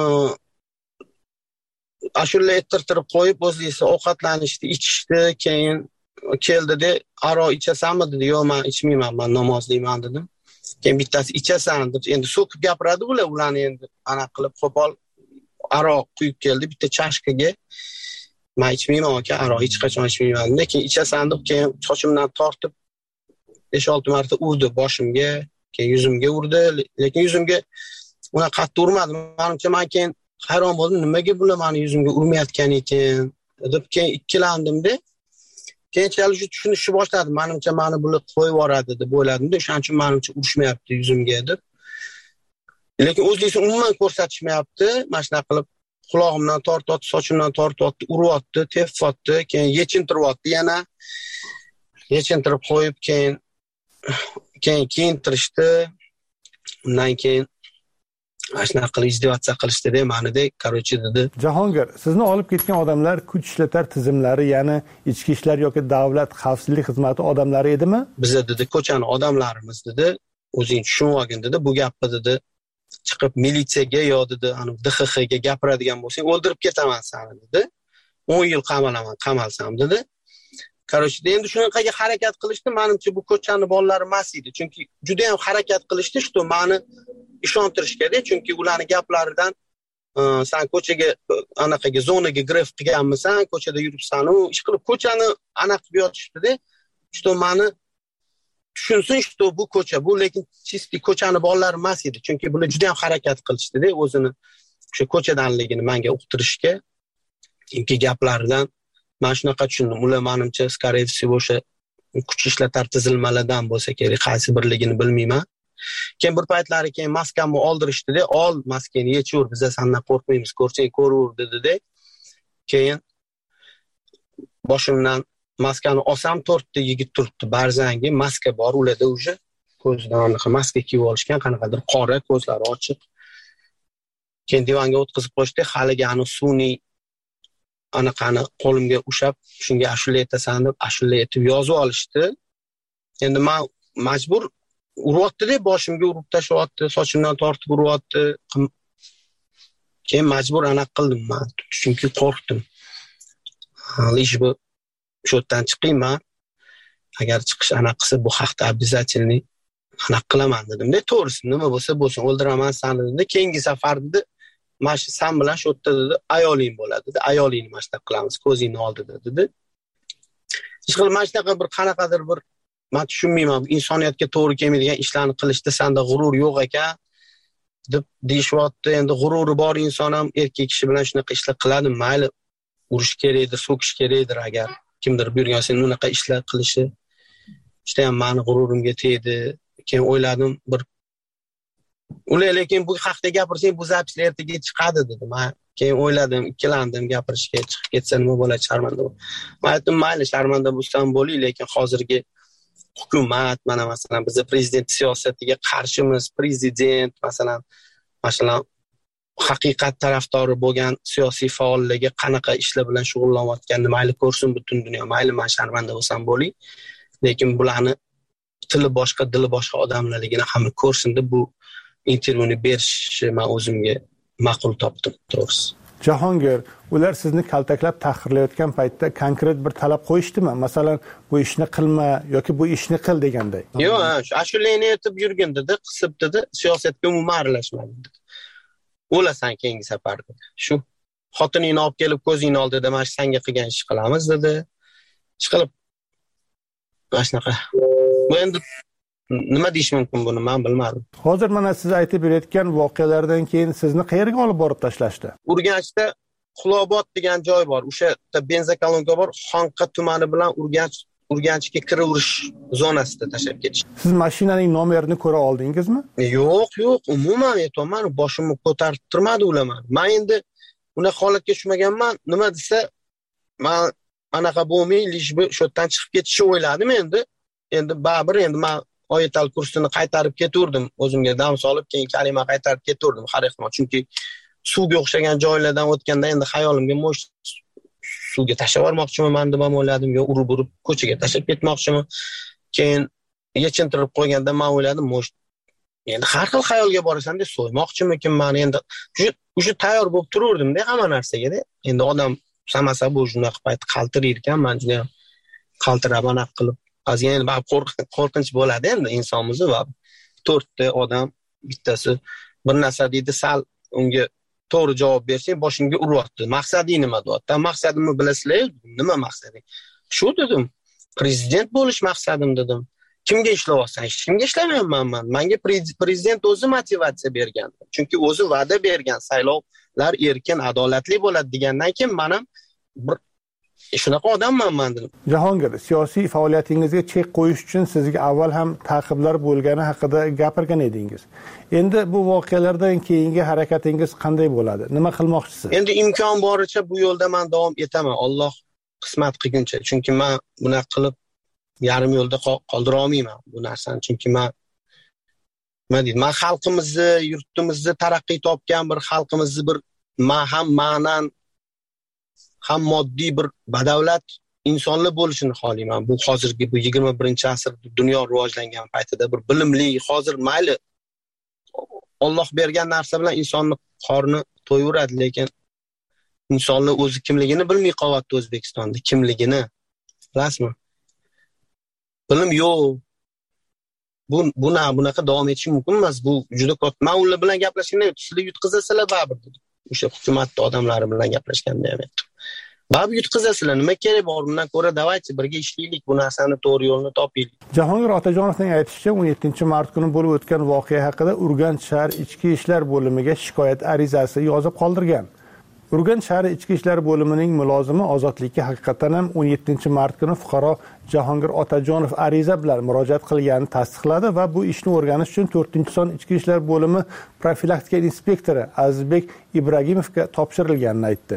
Speaker 10: ashula aytirtirib qo'yib, o'zlisi ovqatlanishdi, ichishdi, keyin keldi-da, aro ichasanmi dedi. Yo'q, men ichmayman, men namozliman dedim. Keyin bittasi ichasan deb endi so'kib gapiradi ularni endi ana qilib qo'pol aro quyib keldi bitta chashkaga. Men ichmayman aka, aro hech qachon ichmayman. Lekin ichasan deb keyin sochimdan tortib 5-6 marta urdi boshimga, keyin yuzimga urdi, lekin yuzimga una qattiq urmadi. Menimcha men keyin hayron bo'ldim, nimaga bular meni yuzimga urmayotgan ekan deb keyin ikkilandim-da. Keyinchalik tushunishni boshladim. Menimcha meni bular qo'yib yuboradi deb o'yladim-da, o'shaning uchun menimcha urishmayapti yuzimga deb. Lekin o'zlisi umuman ko'rsatishmayapti. Mana shunaqa qilib qulog'imdan tortyapti, sochimdan tortyapti, uryapti, tepyapti, keyin yechintiryapti yana. Yechintirib qo'yib keyin kiyintirishdi. Undan keyin ashuna qilib izdivatsiya qilishdi-da, meni-da, qarochi dedi.
Speaker 9: Jahongir, sizni olib ketgan odamlar kuch ishlatar tizimlari, ya'ni ichki ishlar yoki davlat xavfsizlik xizmati odamlari edimi?
Speaker 10: Biza dedi, ko'chani odamlarimiz dedi. O'zing tushunib olgin dedi. Bu gapni dedi, chiqib militsiyaga yo dedi, DXXga gapiradigan bo'lsang, o'ldirib ketaman seni dedi. 10 yil qamalsam dedi. Qarochi, endi shunaqaga harakat qilishdi. Menimcha bu ko'chani bolalari emas edi. Chunki juda ham harakat qilishdi, shu meni ishontirish kerak, chunki ularning gaplaridan sen ko'chaga anaqaga zonaga gref qilganmisan, ko'chada yuribsan, ish qilib ko'chani aniq qilib yotishdi-da. Shu meni tushunsin, shu bu ko'cha, bu lekin chisti ko'chani bolalari emas edi, chunki bular juda ham harakat qilishdi-da, o'zini o'sha ko'chadanligini menga uqtirishga. Chunki gaplaridan men shunaqa tushundim. Ular menimcha, skорее всего, o'sha kuch ishlatar tizilmalardan bo'lsa kerak, qaysi birligini bilmayman. Keyin bir paytlari keyin maskamni oldirishdi-da, ol maskani yechur, biz sendan qo'rqmaymiz, ko'rsang ko'raver dedi-da. Keyin boshimdan maskani olsam 4 ta yigit turibdi, barzangi maska bor ularda, o'sha ko'zidan anaqa maska kiyib olishgan, qanaqadir qora, ko'zlari ochiq. Keyin divanga o'tkazib qo'yishdi, haligi sun'iy anaqani qo'limga ushab, shunga ashula aytasan deb ashula aytib yozib olishdi. Endi men majbur uryapti-da, boshimga urib tashlayapti, sochimdan tortib uryapti. Keyin majbur anaqa qildim men, chunki qo'rqdim. Ish bu shudan chiqayman. Agar chiqish anaqa qilsa, bu haqda обязательный anaqa qilaman dedim-da, to'g'risi nima bo'lsa bo'lsin, o'ldiraman seni dedi. Keyingi safar dedi, mana shu sen bilan shu yerda dedi, ayoling bo'ladi dedi. Ayolingni mana shunday qilamiz, ko'zingni oldida dedi. Hech qilib mana shunaqa bir qanaqadir bir men tushunmayman, insoniyatga to'g'ri kelmaydigan ishlarni qilishda senda g'urur yo'q ekan deb deyishyapti. Endi g'ururi bor inson ham erkak kishi bilan shunaqa ishlar qiladi, mayli urish kerakdir, so'kish kerakdir, agar kimdir buyurgan sen unaqa ishlar qilishi juda ham meni g'ururimga tegdi. Keyin o'yladim, bir ular lekin bu haqda gapirsang bu zapislar ertaga chiqadi dedi. Men keyin o'yladim, ikkilandim, gapirishga chiqib ketsa nima bo'ladi, sharmanda. Men aytdim, mayli sharmanda bo'lsam bo'ling, lekin hozirgi hukumat, mana masalan biz prezident siyosatiga qarshimiz, prezident masalan haqiqat tarafdori bo'lgan siyosiy faollarga qanaqa ishlar bilan shug'ullanayotganini mayli ko'rsin butun dunyo, mayli men sharmanda bo'lsam bo'ling, lekin bularni tili boshqa, dili boshqa odamlarligini hamma ko'rsin deb bu intervyuni berishni men o'zimga ma'qul topdim, to'g'risi.
Speaker 9: Jahongir, ular sizni kaltaklab tahqirlayotgan paytda konkret bir talab qo'yishdimi? Masalan, bu ishni qilma yoki bu ishni qil deganday.
Speaker 10: Yo'q, ashulani aytib yurgin dedi, qisib dedi, siyosatga umuman aralashmadi dedi. O'lasan keyingi safar dedi. Shu xotiningni olib kelib ko'zingni oldida mana senga qilgan ish qilamiz dedi. Ish qilib mana shunaqa. Bu endi nima deyish mumkin buni men bilmadim.
Speaker 9: Hozir mana siz aytib berayotgan voqealardan keyin sizni qayerga olib borib tashlashdi?
Speaker 10: Urganchda Xulobod degan joy bor. O'sha yerda benzokolonka bor. Xonqa tumani bilan Urganch Urganchga kiraverish zonasida tashlab ketishdi.
Speaker 9: Siz mashinaning nomerini ko'ra oldingizmi?
Speaker 10: Yo'q, umuman aytayman, boshimni ko'tarib turmadi ular. Men endi uni holatga tushmaganman. Nima desa, men anaqa bo'lmay, lishbi shu yerdan chiqib ketishni o'yladim endi. Endi baribir endi men oyatal kursini qaytarib ketaverdim. O'zimga dam solib, keyin kalima qaytarib ketaverdim har ehtimol. Chunki suvga o'xshagan joylardan o'tganda endi xayolimga mo'sh suvga tashlab yubormoqchiman deb ham o'yladim. Yo urib ko'chaga tashlab ketmoqchiman. Keyin yechintirib qo'yganda men o'yladim, mo'sh endi har xil xayolga borasan-da, so'ymoqchimikin men endi o'sha tayyor bo'lib turaverdim-da hamma narsaga-da. Endi odam samasa bu shunaqa payt qaltirar ekan, men juda ham qaltirab anaqa qilib azgina qo'rqinch bo'ladi endi insonimiz va 4 ta odam bittasi bir narsa deydi, sal unga to'g'ri javob bersang boshingga uryapti. Maqsading nima deyapti? Maqsadimni bilasizlar? Nima maqsading? Shu dedim. Prezident bo'lish maqsadim dedim. Kimga ishlayapsan? Hech kimga ishlamayapman men. Menga prezident o'zi motivatsiya bergan. Chunki o'zi va'da bergan, saylovlar erkin, adolatli bo'ladi degandan keyin men ham bir shunaqa odamman men dedim.
Speaker 9: Jahongir, siyosiy faoliyatingizga chek qo'yish uchun sizga avval ham ta'qiblar bo'lgani haqida gapirgan edingiz. Endi bu voqealardan keyingi harakatingiz qanday bo'ladi? Nima qilmoqchisiz?
Speaker 10: Endi imkon boricha bu yo'lda men davom etaman. Alloh qismat qilguncha. Chunki men buni qilib yarim yo'lda qoldira olmayman bu narsani. Chunki men xalqimizni, yurtimizni taraqqiy topgan bir xalqimizni bir ham ma'nan ham moddiy bir badavlat insonlar bo'lishini xohlayman. Bu hozirgi bu 21-asr dunyo rivojlangan paytida bir bilimli, hozir mayli Alloh bergan narsa bilan insonning qorni to'yveradi, lekin insonlar o'zi kimligini bilmay qolyapti O'zbekistonda, kimligini. Bilasizmi? Bilim yo'q. Bunaqa davom etishi mumkin emas. Bu juda katta. Men ular bilan gaplashganda sizlar yutqizasizlar baribir dedi. O'sha hukumatning odamlari bilan gaplashganda ham aytdim. Baribir yutqizasizlar, nima kerak bor? Bundan ko'ra davaychi birga ishlaylik, bu narsani to'g'ri yo'lni topaylik.
Speaker 9: Jahongir Otajonovning aytishicha, 17-mart kuni bo'lib o'tgan voqea haqida Urganch shahar ichki ishlar bo'limiga shikoyat arizasi yozib qoldirgan. Urganch shahar ichki ishlar bo'limining mulozimi Ozodlikka haqiqatan ham 17-mart kuni fuqaro Jahongir Otajonov ariza bilan murojaat qilganini tasdiqladi va bu ishni o'rganish uchun 4-son ichki ishlar bo'limi profilaktika inspektori Azizbek Ibragimovga topshirilganini aytdi.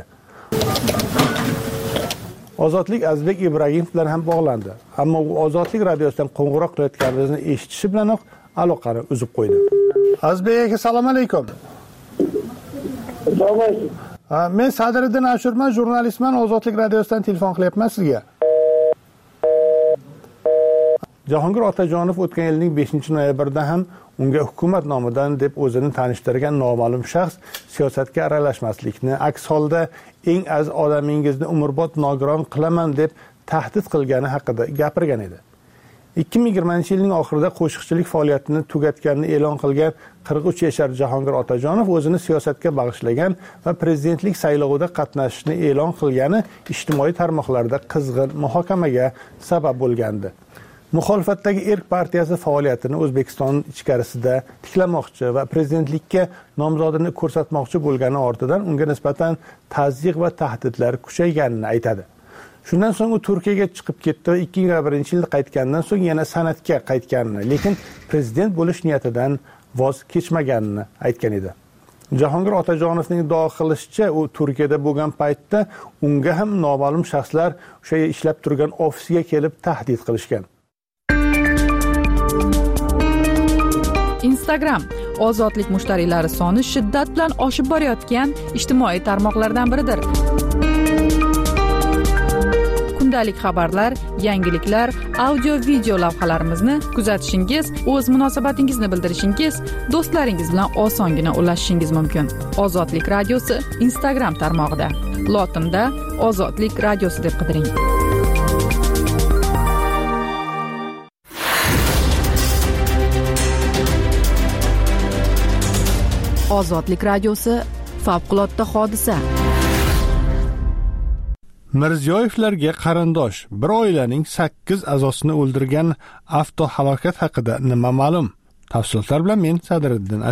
Speaker 9: Ozodlik Azizbek Ibragimov bilan ham bog'landi. Ammo u Ozodlik radiosidan qo'ng'iroq qilayotganimizni eshitishi bilanoq aloqani uzib qo'ydi. Azizbek aka, assalomu alaykum.
Speaker 15: Assalomu alaykum.
Speaker 9: Men Sadriddin Ashurman, jurnalistman, Ozodlik radiosidan telefon qilyapman sizga. Jahongir Otajonov o'tgan yilning 5-noyabrda ham unga hukumat nomidan deb o'zini tanishtirgan noma'lum shaxs siyosatga aralashmaslikni, aks holda eng aziz odamingizni umrbod nogiron qilaman deb tahdid qilgani haqida gapirgan edi. 2020-yilning oxirida qo'shiqchilik faoliyatini tugatganini e'lon qilgan 43 yashar Jahongir Otajonov o'zini siyosatga bag'ishlagan va prezidentlik saylovida qatnashishni e'lon qilgani ijtimoiy tarmoqlarda qizg'in muhokamaga sabab bo'lgandi. Muxolifatdagi Erk partiyasi faoliyatini O'zbekiston ichkarisida tiklamoqchi va prezidentlikka nomzodini ko'rsatmoqchi bo'lgani ortidan unga nisbatan tazyiq va tahdidlar kuchayganini aytadi. Shundan so'ng u Turkiyaga chiqib ketdi va 2001-yilda qaytgandan so'ng yana san'atga qaytganini, lekin prezident bo'lish niyatidan voz kechmaganini aytgan edi. Jahongir Otajonovning iddao qilishicha, u Turkiyada bo'lgan paytda unga ham noma'lum shaxslar o'sha ishlab turgan ofisiga kelib tahdid qilishgan.
Speaker 2: Instagram ozodlik mushtariylari soni shiddat bilan oshib borayotgan ijtimoiy tarmoqlardan biridir. Kundalik xabarlar, yangiliklar, audio-video lavhalarimizni kuzatishingiz, o'z munosabatingizni bildirishingiz, do'stlaringiz bilan osongina ulashishingiz mumkin. Ozodlik radiosi Instagram tarmog'ida. Lotinda Ozodlik radiosi deb qidiring. Ozodlik radiosi favqulodda hodisa.
Speaker 9: Mirziyoyevlarga qarindosh bir oilaning 8 a'zosini o'ldirgan avtohalokat haqida nima ma'lum? Tafsilotlar bilan men Sadriddin Ashur.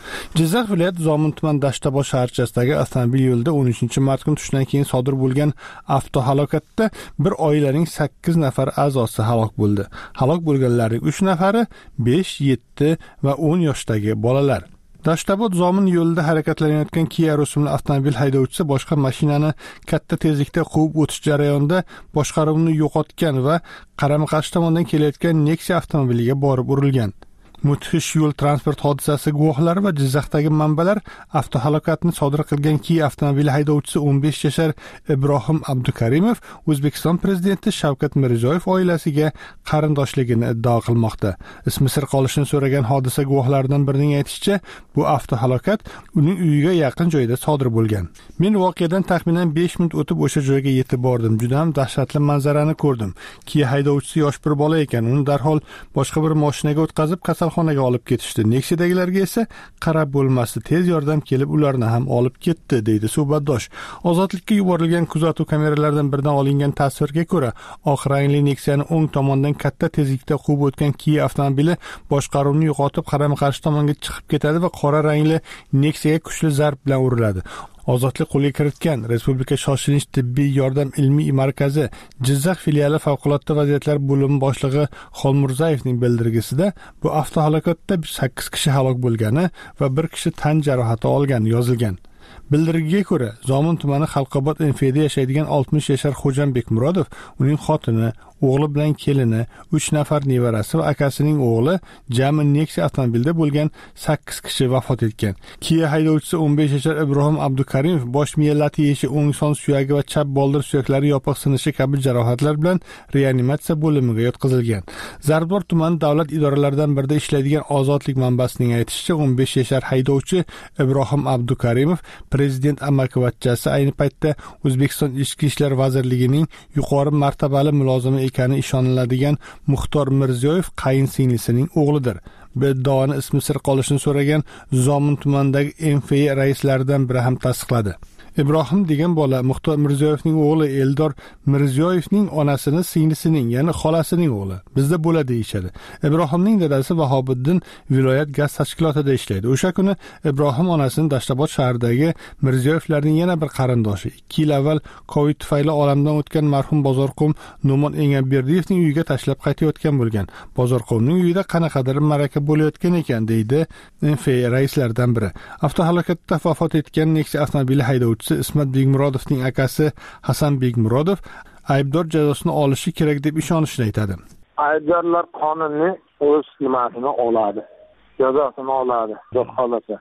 Speaker 9: Jizzax viloyati Zomin tuman Dashtabod shaharchasidagi avtomobil yo'lida 13-mart kuni tushdan keyin sodir bo'lgan avtohalokatda bir oilaning 8 nafar a'zosi halok bo'ldi. Halok bo'lganlarning 3 nafari 5, 7 va 10 yoshdagi bolalar. Dashtabod Zomin yo'lida harakatlanayotgan Kia rusumli avtomobil haydovchisi boshqa mashinani katta tezlikda quvib o'tish jarayonida boshqaruvni yo'qotgan va qarama-qarshi tomondan kelayotgan Nexia avtomobiliga borib urilgan. Mudhish yo'l transport hodisasi guvohlari va Jizzaxdagi manbalar avtohalokatni sodir qilgan Kia avtomobili haydovchisi 15 yashar Ibrohim Abdukarimov O'zbekiston prezidenti Shavkat Mirziyoyev oilasiga qarindoshligini iddao qilmoqda. Ismi sir qolishini so'ragan hodisa guvohlaridan birining aytishicha, bu avtohalokat uning uyiga yaqin joyda sodir bo'lgan. Men voqeadan taxminan 5 minut o'tib o'sha joyga yetib bordim. Juda ham dahshatli manzarani ko'rdim. Kia haydovchisi yosh bir bola ekan. Uni darhol boshqa bir mashinaga o'tkazib kasalxonaga olib ketishdi. Nexia'dagilarga esa qarab bo'lmasdi. Tez yordam kelib ularni ham olib ketdi, deydi suhbatdosh. Ozodlikka yuborilgan kuzatuv kameralaridan biridan olingan tasvirga ko'ra, oq rangli Nexia'ni o'ng tomondan katta tezlikda quvib o'tgan Kia avtomobili boshqaruvni yo'qotib qarama-qarshi tomonga chiqib ketadi va qora rangli Nexia'ga kuchli zarb bilan uriladi. Ozodlik qo'lga kiritgan Respublika shoshilinch tibbiy yordam ilmiy markazi Jizzax filiali favqulodda vaziyatlar bo'limi boshlig'i Xolmurzayevning bildirgisida bu avtohalokatda 8 kishi halok bo'lgani va 1 kishi tan jarohati olgani yozilgan. Bildirgiga ko'ra, Zomin tumani Xalqobod MFda yashaydigan 60 yashar Xo'jambek Murodov, uning xotini, o'g'li bilan kelini, 3 nafar nevarasi va akasining o'g'li jami Nexia avtomobilida bo'lgan 8 kishi vafot etgan. Kia haydovchisi 15 yashar Ibrohim Abdukarimov bosh miya lati yeyishi, o'ng son suyagi va chap boldir suyaklari yopiq sinishi kabi jarohatlar bilan reanimatsiya bo'limiga yotqizilgan. Zarbdor tuman davlat idoralaridan birida ishlaydigan Ozodlik manbasining aytishicha, 15 yashar haydovchi Ibrohim Abdukarimov prezident amakivachchasi, ayni paytda O'zbekiston Ichki ishlar vazirligining yuqori martabali mulozimi ekani ishoniladigan Muxtor Mirziyoyev qayinsingilisining o'g'lidir. Bu iddaoni ismi sir qolishini so'ragan Zomin tumanidagi MFA raislaridan biri ham tasdiqladi. Ibrohim degan bola Muxtor Mirziyoyevning o'g'li Eldor Mirziyoyevning onasini singlisining, ya'ni xolasining o'g'li. Bizda bo'ladi deyishadi. Ibrohimning dadasi Vahobiddin viloyat gaz tashkilotida ishlaydi. O'sha kuni Ibrohim onasini Dashtabod shahridagi Mirziyoyevlarning yana bir qarindoshi, 2 yil avval Covid tufayli olamdan o'tgan marhum Bozorqum No'mon Engaberdiyevning uyiga tashlab qaytayotgan bo'lgan. Bozorqumning uyida qanaqadir maraka bo'layotgan ekan, deydi MFA raislaridan biri. Avtohalokatda vafot etgan Nexia avtomobili haydovchisi Ismat Begmurodovning akasi Hasan Begmurodov aybdor jazosini olishi kerak deb ishonishini aytadi.
Speaker 15: Aybdorlar qonunni o'z nimasini oladi, jazosini oladi, deb xohlasa.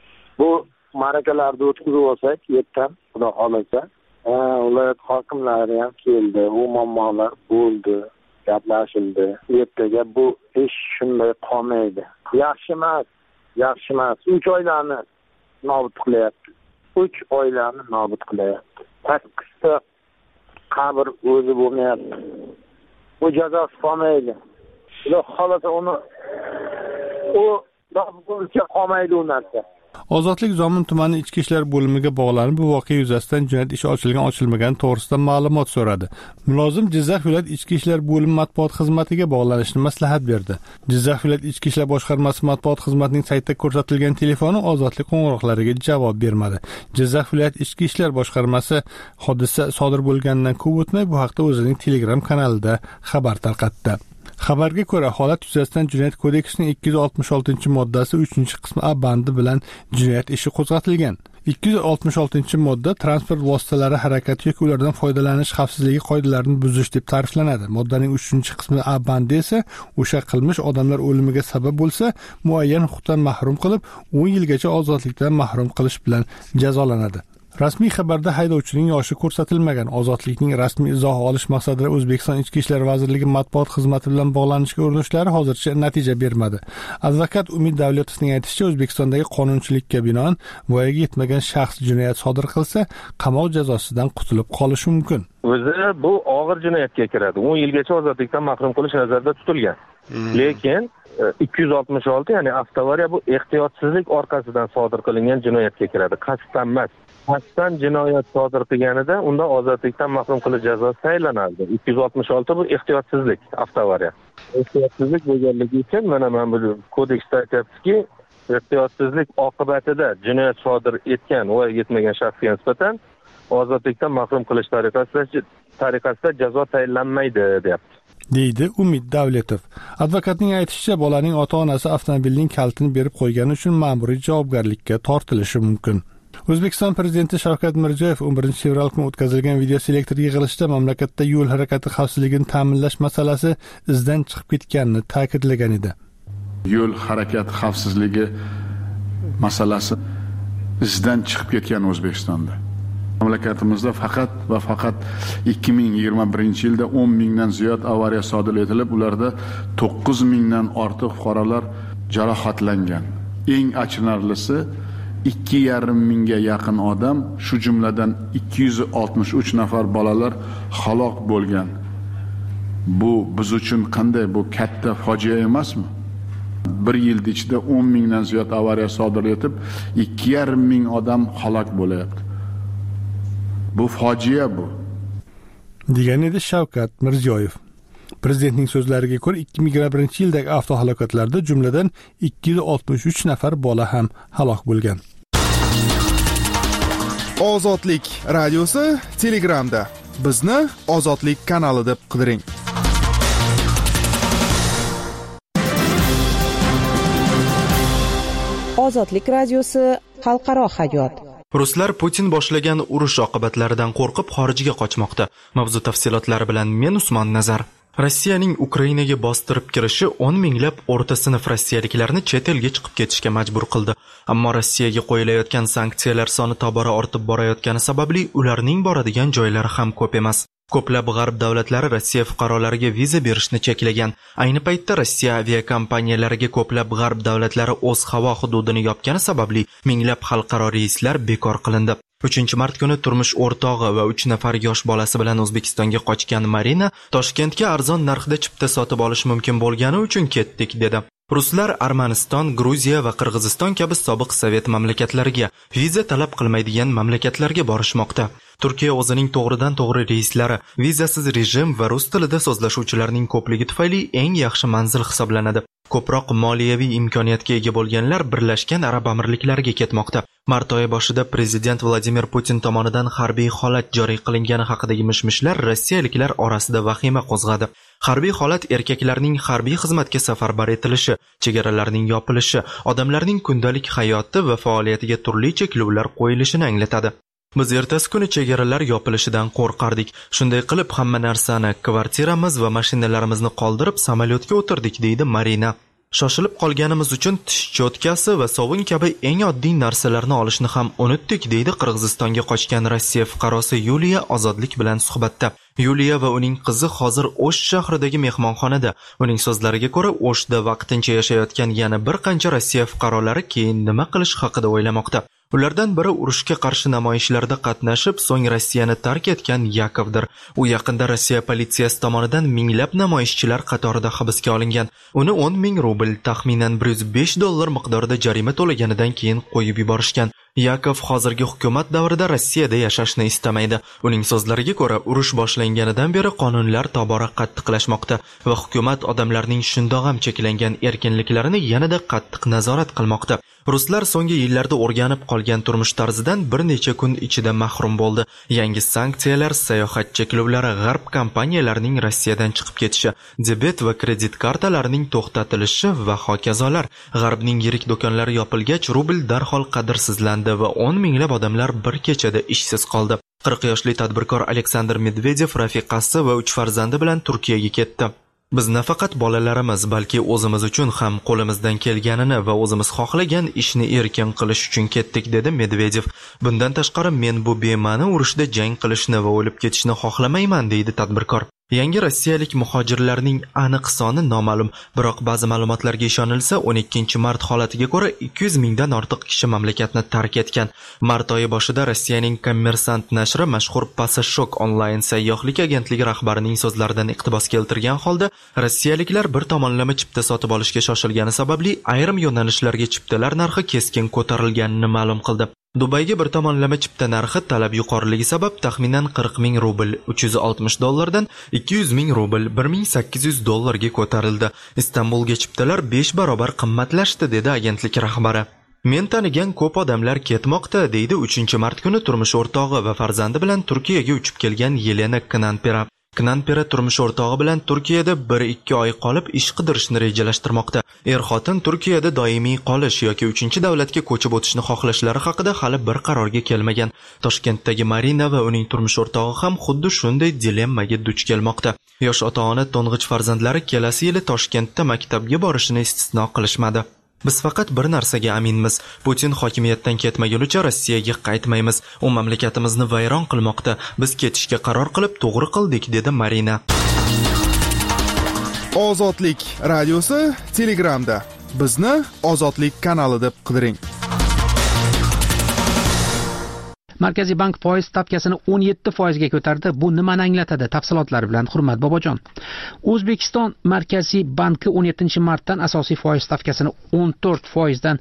Speaker 15: Bu marakalarni o'tkazib olsak, yerdan xudo xohlasa, viloyat hokimlari ham keldi, u muammolar bo'ldi, gaplashildi. Ertaga bu ish shunday qolmaydi. Yaxshi emas, yaxshi emas. 3 oilani nobud qilyapti. 3 oilani nobud qilyapti. 8 ta qabr o'zi bo'lmayapti. Bu jazosi qolmaydi. Xudo xohlasa uni bo'lsa qolmaydi u narsa.
Speaker 9: Ozodlik Zomin tumani ichki ishlar bo'limiga bog'lanib, bu voqea yuzasidan jinoyat ishi ochilgan-ochilmagani to'g'risida ma'lumot so'radi. Mulozim Jizzax viloyat ichki ishlar bo'limi matbuot xizmatiga bog'lanishni maslahat berdi. Jizzax viloyat ichki ishlar boshqarmasi matbuot xizmatining saytida ko'rsatilgan telefoni Ozodlik qo'ng'iroqlariga javob bermadi. Jizzax viloyat ichki ishlar boshqarmasi hodisa sodir bo'lganidan ko'p o'tmay bu haqda o'zining Telegram kanalida xabar tarqatdi. Xabarga ko'ra, holat yuzasidan Jinoyat kodeksining 266-moddasi 3-qismi A bandi bilan jinoyat ishi qo'zg'atilgan. 266-modda transport vositalari harakati yoki ulardan foydalanish xavfsizligi qoidalarini buzish deb ta'riflanadi. Moddaning 3-qismi A bandi esa o'sha qilmish odamlar o'limiga sabab bo'lsa, muayyan huquqdan mahrum qilib, 10 yilgacha ozodlikdan mahrum qilish bilan jazolanadi. Rasmiy xabarda haydovchining yoshi ko'rsatilmagan. Ozodlikning rasmiy izoh olish maqsadida O'zbekiston Ichki ishlar vazirligi matbuot xizmati bilan bog'lanishga urinishlari hozircha natija bermadi. Advokat Umid Davletovning aytishicha, O'zbekistondagi qonunchilikka binoan voyaga yetmagan shaxs jinoyat sodir qilsa, qamoq jazosidan qutulib qolishi mumkin.
Speaker 16: O'zi bu og'ir jinoyatga kiradi. 10 yilgacha ozodlikdan mahrum qilish nazarda tutilgan. Lekin 266, ya'ni avtoavariya bu ehtiyotsizlik orqasidan sodir qilingan jinoyatga kiradi. Qasddan emas. Qasddan jinoyat sodir qilganida unda ozodlikdan mahrum qilish jazosi tayinlanadi. 266 bu ehtiyotsizlik, avtoavariya. Ehtiyotsizlik bo'lganligi uchun mana bu kodeksda aytyaptiki, ehtiyotsizlik oqibatida jinoyat sodir etgan va etmagan shaxsga nisbatan ozodlikdan mahrum qilish tariqasida jazo tayinlanmaydi, deyapti.
Speaker 9: deydi Umid Davletov. Advokatning aytishicha, bolaning ota-onasi avtomobilning kalitini berib qo'ygani uchun ma'muriy javobgarlikka tortilishi mumkin. O'zbekiston prezidenti Shavkat Mirziyoyev 11-fevral kuni o'tkazilgan videoselektor yig'ilishida mamlakatda yo'l harakati xavfsizligini ta'minlash masalasi izdan chiqib ketganini ta'kidlagan edi.
Speaker 17: Yo'l harakati xavfsizligi masalasi izdan chiqib ketgan O'zbekistonda. Mamlakatimizda faqat 2021-yilda 10 mingdan ziyod avariya sodir etilib, ularda 9 mingdan ortiq fuqarolar jarohatlangan. Eng achinarlisi 2,5 mingga yaqin odam, shu jumladan 263 nafar bolalar halok bo'lgan. Bu biz uchun qanday, bu katta fojia emasmi? Bir yil ichida 10 mingdan ziyod avariya sodir etib, 2,5 ming odam halok bo'lyapti. Bu fojia bu.
Speaker 9: degan edi Shavkat Mirziyoyev. Prezidentning so'zlariga ko'ra 2021-yildagi avtohalokatlarda jumladan 263 nafar bola ham halok bo'lgan.
Speaker 4: Ozodlik radiosi Telegramda. Bizni Ozodlik kanali deb qidiring.
Speaker 3: Ozodlik radiosi xalqaro hayot.
Speaker 1: Ruslar Putin boshlagan urush oqibatlaridan qo'rqib xorijga qochmoqda. Mavzu tafsilotlari bilan men Usmon Nazar. Rossiyaning Ukrainaga bostirib kirishi 10 minglab o'rta sinf rossiyaliklarni chet elga chiqib ketishga majbur qildi. Ammo Rossiyaga qo'yilayotgan sanksiyalar soni tobora ortib borayotgani sababli ularning boradigan joylari ham ko'p emas. Ko'plab g'arb davlatlari Rossiya fuqarolariga viza berishni cheklagan. Ayni paytda Rossiya aviakompaniyalariga ko'plab g'arb davlatlari o'z havo hududini yopgani sababli minglab xalqaro reyslar bekor qilindi. 3-mart kuni turmush o'rtog'i va 3 nafar yosh bolasi bilan O'zbekistonga qochgan Marina Toshkentga arzon narxda chipta sotib olish mumkin bo'lgani uchun ketdik dedi. Ruslar Armaniston, Gruziya va Qirg'iziston kabi sobiq Sovet mamlakatlariga viza talab qilmaydigan mamlakatlarga borishmoqda. Turkiya o'zining to'g'ridan-to'g'ri reyslari, vizasiz rejim va rus tilida so'zlashuvchilarning ko'pligi tufayli eng yaxshi manzil hisoblanadi. Ko'proq moliyaviy imkoniyatga ega bo'lganlar Birlashgan Arab Amirliklariga ketmoqda. Mart oyi boshida prezident Vladimir Putin tomonidan harbiy holat joriy qilingani haqidagi mishmishlar rossiyaliklar orasida vahima qo'zg'adi. Harbiy holat erkaklarning harbiy xizmatga safarbar etilishi, chegaralarning yopilishi, odamlarning kundalik hayoti va faoliyatiga turli cheklovlar qo'yilishini anglatadi. Biz ertasi kuni chegaralar yopilishidan qo'rqardik. Shunday qilib hamma narsani, kvartiramiz va mashinalarimizni qoldirib samolyotga o'tirdik, deydi Marina. Shoshilib qolganimiz uchun tish cho'tkasi va sovun kabi eng oddiy narsalarni olishni ham unutdik, deydi Qirg'izistonga qochgan Rossiya fuqarosi Yuliya Ozodlik bilan suhbatda. Yuliya va uning qizi hozir O'sh shahridagi mehmonxonada. Uning so'zlariga ko'ra, O'shda vaqtincha yashayotgan yana bir qancha Rossiya fuqarolari keyin nima qilish haqida o'ylamoqda. Ulardan biri urushga qarshi namoyishlarda qatnashib, so'ng Rossiyani tark etgan Yakovdir. U yaqinda Rossiya politsiyasi tomonidan minglab namoyishchilar qatorida hibsga olingan. Uni 10 ming rubl, taxminan $105 miqdorida jarima to'laganidan keyin qo'yib yuborishgan. Yakov hozirgi hukumat davrida Rossiyada yashashni istamaydi. Uning so'zlariga ko'ra, urush boshlanganidan beri qonunlar tobora qattiqlashmoqda va hukumat odamlarning shundoq ham cheklangan erkinliklarini yanada qattiq nazorat qilmoqda. Ruslar so'nggi yillarda o'rganib qolgan turmush tarzidan bir necha kun ichida mahrum bo'ldi. Yangi sanksiyalar, sayohat cheklovlari, g'arb kompaniyalarining Rossiyadan chiqib ketishi, debet va kredit kartalarining to'xtatilishi va hokazolar. G'arbning yirik do'konlari yopilgach, rubl darhol qadrsizlandi va 10 minglab odamlar bir kechada ishsiz qoldi. 40 yoshli tadbirkor Aleksandr Medvedev rafiqasi va 3 farzandi bilan Turkiyaga ketdi. Biz nafaqat bolalarimiz, balki o'zimiz uchun ham qo'limizdan kelganini va o'zimiz xohlagan ishni erkin qilish uchun ketdik, dedi Medvedev. Bundan tashqari, men bu bema'ni urushda jang qilishni va o'lib ketishni xohlamayman, deydi tadbirkor. Yangi rossiyalik muhojirlarning aniq soni noma'lum, biroq ba'zi ma'lumotlarga ishonilsa, 12-mart holatiga ko'ra 200 mingdan ortiq kishi mamlakatni tark etgan. Mart oyi boshida Rossiyaning Kommersant nashri mashhur Passashok onlayn sayyohlik agentligi rahbarining so'zlaridan iqtibos keltirgan holda, rossiyaliklar bir tomonlama chipta sotib olishga shoshilgani sababli ayrim yo'nalishlarga chiptalar narxi keskin ko'tarilganini ma'lum qildi. Dubayga bir tomonlama chipta narxi talab yuqoriligi sabab taxminan 40 ming rubl $360 dan 200 ming rubl $1800 ga ko'tarildi. Istanbulga chiptalar 5 barobar qimmatlashdi, dedi agentlik rahbari. Men tanigan ko'p odamlar ketmoqda, deydi 3-mart kuni turmush o'rtog'i va farzandi bilan Turkiyaga uchib kelgan Yelena Knanpera. Knanpera turmush o'rtog'i bilan Turkiyada 1-2 oy qolib ish qidirishni rejalashtirmoqda. Er-xotin Turkiyada doimiy qolish yoki 3-davlatga ko'chib o'tishni xohlashlari haqida hali bir qarorga kelmagan. Toshkentdagi Marina va uning turmush o'rtog'i ham xuddi shunday dilemmaga duch kelmoqda. Yosh ota-ona to'ng'ich farzandlari kelasi yili Toshkentda maktabga borishini istisno qilishmadi. Biz faqat bir narsaga aminmiz. Putin hokimiyatdan ketmagunicha Rossiyaga qaytmaymiz. U mamlakatimizni vayron qilmoqda. Biz ketishga qaror qilib to'g'ri qildik, dedi Marina.
Speaker 4: Ozodlik radiosi Telegramda. Bizni Ozodlik kanali deb qidiring.
Speaker 8: Markaziy bank foiz stavkasini 17% ga ko'tardi. Bu nimani anglatadi? Tafsilotlari bilan Hurmat Bobojon. O'zbekiston Markaziy banki 17-martdan asosiy foiz stavkasini 14% dan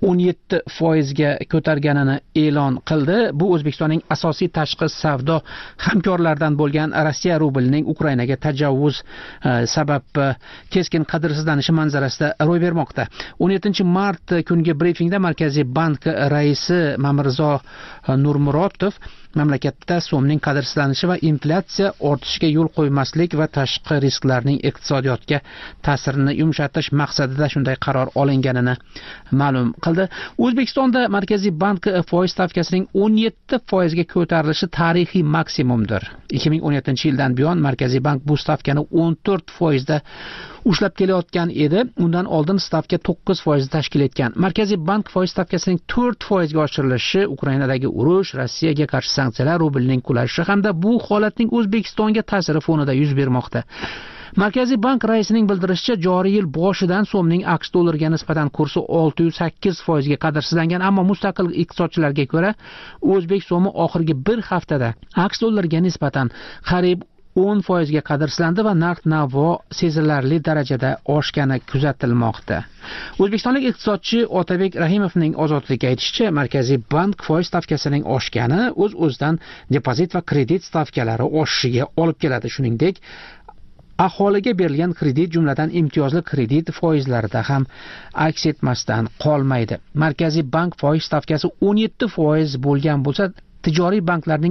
Speaker 8: 17% ga ko'targanini e'lon qildi. Bu O'zbekistonning asosiy tashqi savdo hamkorlaridan bo'lgan Rossiya rublining Ukrainaga tajovuz sabab keskin qadrsizlanishi manzarasida ro'y bermoqda. 17-mart kungi brifingda Markaziy bank raisi Mamirzo Nurmurotov mamlakatda so'mning qadrsizlanishi va inflyatsiya ortishiga yo'l qo'ymaslik va tashqi risklarning iqtisodiyotga ta'sirini yumshatish maqsadida shunday qaror olinganini ma'lum qildi. O'zbekistonda Markaziy bank foiz stavkasining 17% ga ko'tarilishi tarixiy maksimumdir. 2017-yildan buyon Markaziy bank bu stavkani 14% da ushlab kelayotgan edi. Undan oldin stavka 9% tashkil etgan. Markaziy bank foiz stavkasining 4% ga oshirilishi, Ukrainadagi urush, Rossiyaga qarshi sanksiyalar, rublning qulashi hamda bu holatning O'zbekistonga ta'siri fonida yuz bermoqda. Markaziy bank raisining bildirishicha, joriy yil boshidan so'mning AQSh dollariga nisbatan kursi 608% ga qadrsizlangan, ammo mustaqil iqtisodchilarga ko'ra, o'zbek so'mi oxirgi bir haftada AQSh dollariga nisbatan qariyb 10% ga qadrsizlandi va narx-navo sezilarli darajada oshgani kuzatilmoqda. O'zbekistonlik iqtisodchi Otabek Rahimovning Ozodlikka aytishicha, Markaziy bank foiz stavkasining oshgani o'z-o'zidan depozit va kredit stavkalari oshishiga olib keladi. Shuningdek, aholiga berilgan kredit, jumladan imtiyozli kredit foizlarida ham aks etmasdan qolmaydi. Markaziy bank foiz stavkasi 17% bo'lgan bo'lsa, tijoriy banklarning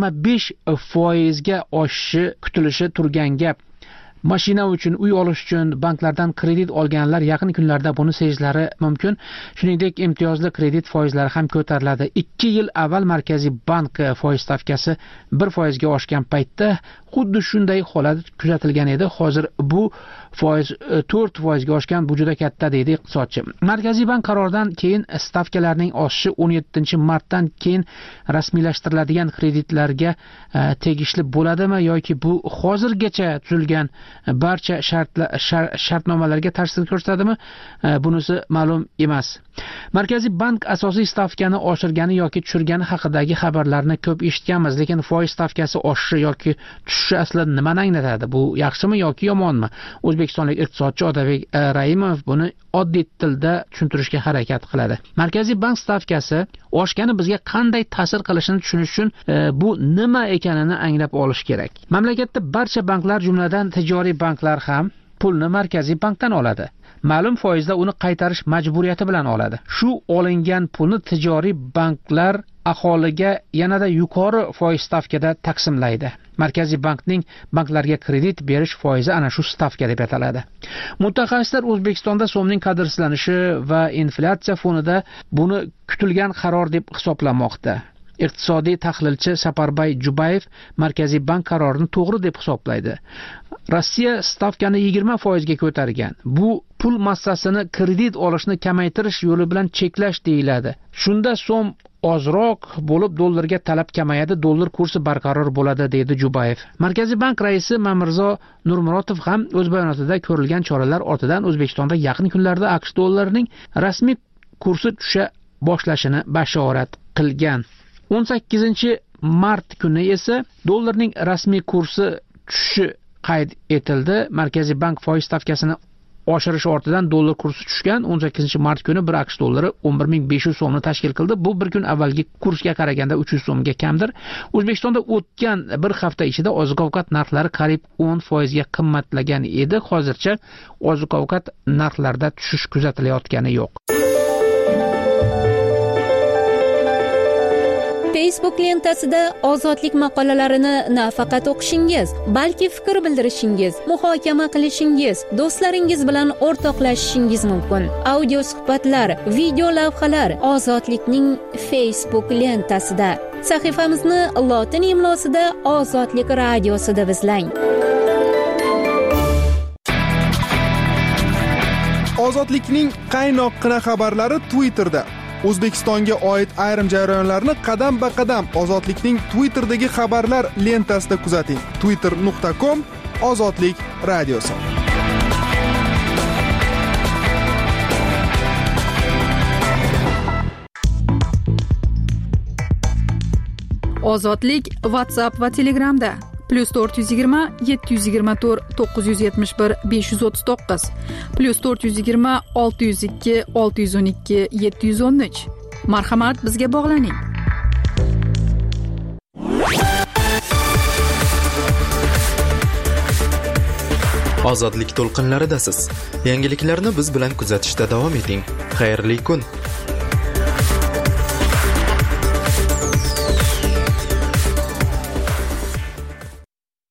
Speaker 8: 25% ga oshishi kutilishi turgan gap. Mashina uchun, uy olish uchun banklardan kredit olganlar yaqin kunlarda buni sezishlari mumkin. Shuningdek, imtiyozli kredit foizlari ham ko'tariladi. 2 yil avval Markaziy bank foiz stavkasi 1% ga oshgan paytda xuddi shunday holat kuzatilgan edi. Hozir bu foiz 4% ga oshgan, bu juda katta, deydi iqtisodchi. Markaziy bank qaroridan keyin stavkalarning oshishi 17-martdan keyin rasmiylashtiriladigan kreditlarga tegishli bo'ladimi yoki bu hozirgacha tuzilgan barcha shartnomalarga ta'sir ko'rsatadimi? Bunisi ma'lum emas. Markaziy bank asosiy stavkani oshirgani yoki tushirgani haqidagi xabarlarni ko'p eshitganmiz, lekin foiz stavkasi oshishi yoki tushishi aslida nimani anglatadi? Bu yaxshimi yoki yomonmi? O'zbekistonlik iqtisodchi Otabek Raimov buni oddiy tilda tushuntirishga harakat qiladi. Markaziy bank stavkasi oshgani bizga qanday ta'sir qilishini tushunish uchun bu nima ekanini anglab olish kerak. Mamlakatda barcha banklar, jumladan tijoriy banklar ham pulni Markaziy bankdan oladi. Ma'lum foizda uni qaytarish majburiyati bilan oladi. Shu olingan pulni tijoriy banklar aholiga yanada yuqori foiz stavkada taqsimlaydi. Markaziy bankning banklarga kredit berish foizi ana shu stavka deb ataladi. Mutaxassislar O'zbekistonda so'mning qadrsizlanishi va inflyatsiya fonida buni kutilgan qaror deb hisoblamoqda. Iqtisodiy tahlilchi Saparbay Jubayev Markaziy bank qarorini to'g'ri deb hisoblaydi. Rossiya stavkani 20% ga ko'targan. Bu pul massasini kredit olishni kamaytirish yo'li bilan cheklash deyiladi. Shunda so'm ozroq bo'lib, dollarga talab kamayadi, dollar kursi barqaror bo'ladi, deydi Jubayev. Markaziy bank raisi Mamirzo Nurmurotov ham o'z bayonotida ko'rilgan choralar ortidan O'zbekistonda yaqin kunlarda AQSh dollarining rasmiy kursi tusha boshlashini bashorat qilgan. 18-mart kuni esa dollarning rasmiy kursi tushishi qayd etildi. Markaziy bank foiz stavkasini oshirish ortidan dollar kursi tushgan. 18-mart kuni 1 AQSh dollari 11500 so'mni tashkil qildi. Bu bir kun avvalgi kursga qaraganda 300 so'mga kamdir. O'zbekistonda o'tgan bir hafta ichida oziq-ovqat narxlari qariyb 10% ga qimmatlagan edi. Hozircha oziq-ovqat narxlarida tushish kuzatilayotgani yo'q.
Speaker 6: Facebook lentasida ozodlik maqolalarini nafaqat o'qishingiz, balki fikr bildirishingiz, muhokama qilishingiz, do'stlaringiz bilan o'rtoqlashishingiz mumkin. Audio suhbatlar, video lavhalar ozodlikning Facebook lentasida. Sahifamizni lotin imlosida Ozodlik radiosi deb izlang.
Speaker 4: Ozodlikning qaynoqqina xabarlari Twitterda. O'zbekistonga oid ayrim jarayonlarni qadam-ba-qadam Ozodlikning Twitterdagi xabarlar lentasida kuzating. twitter.com Ozodlik radiosi.
Speaker 2: Ozodlik WhatsApp va Telegramda +420 724 971 539 +420 602 612 713. Marhamat, bizga bog'laning.
Speaker 1: Ozodlik to'lqinlaridasiz. Yangiliklarni biz bilan kuzatishda davom eting. Xayrli kun.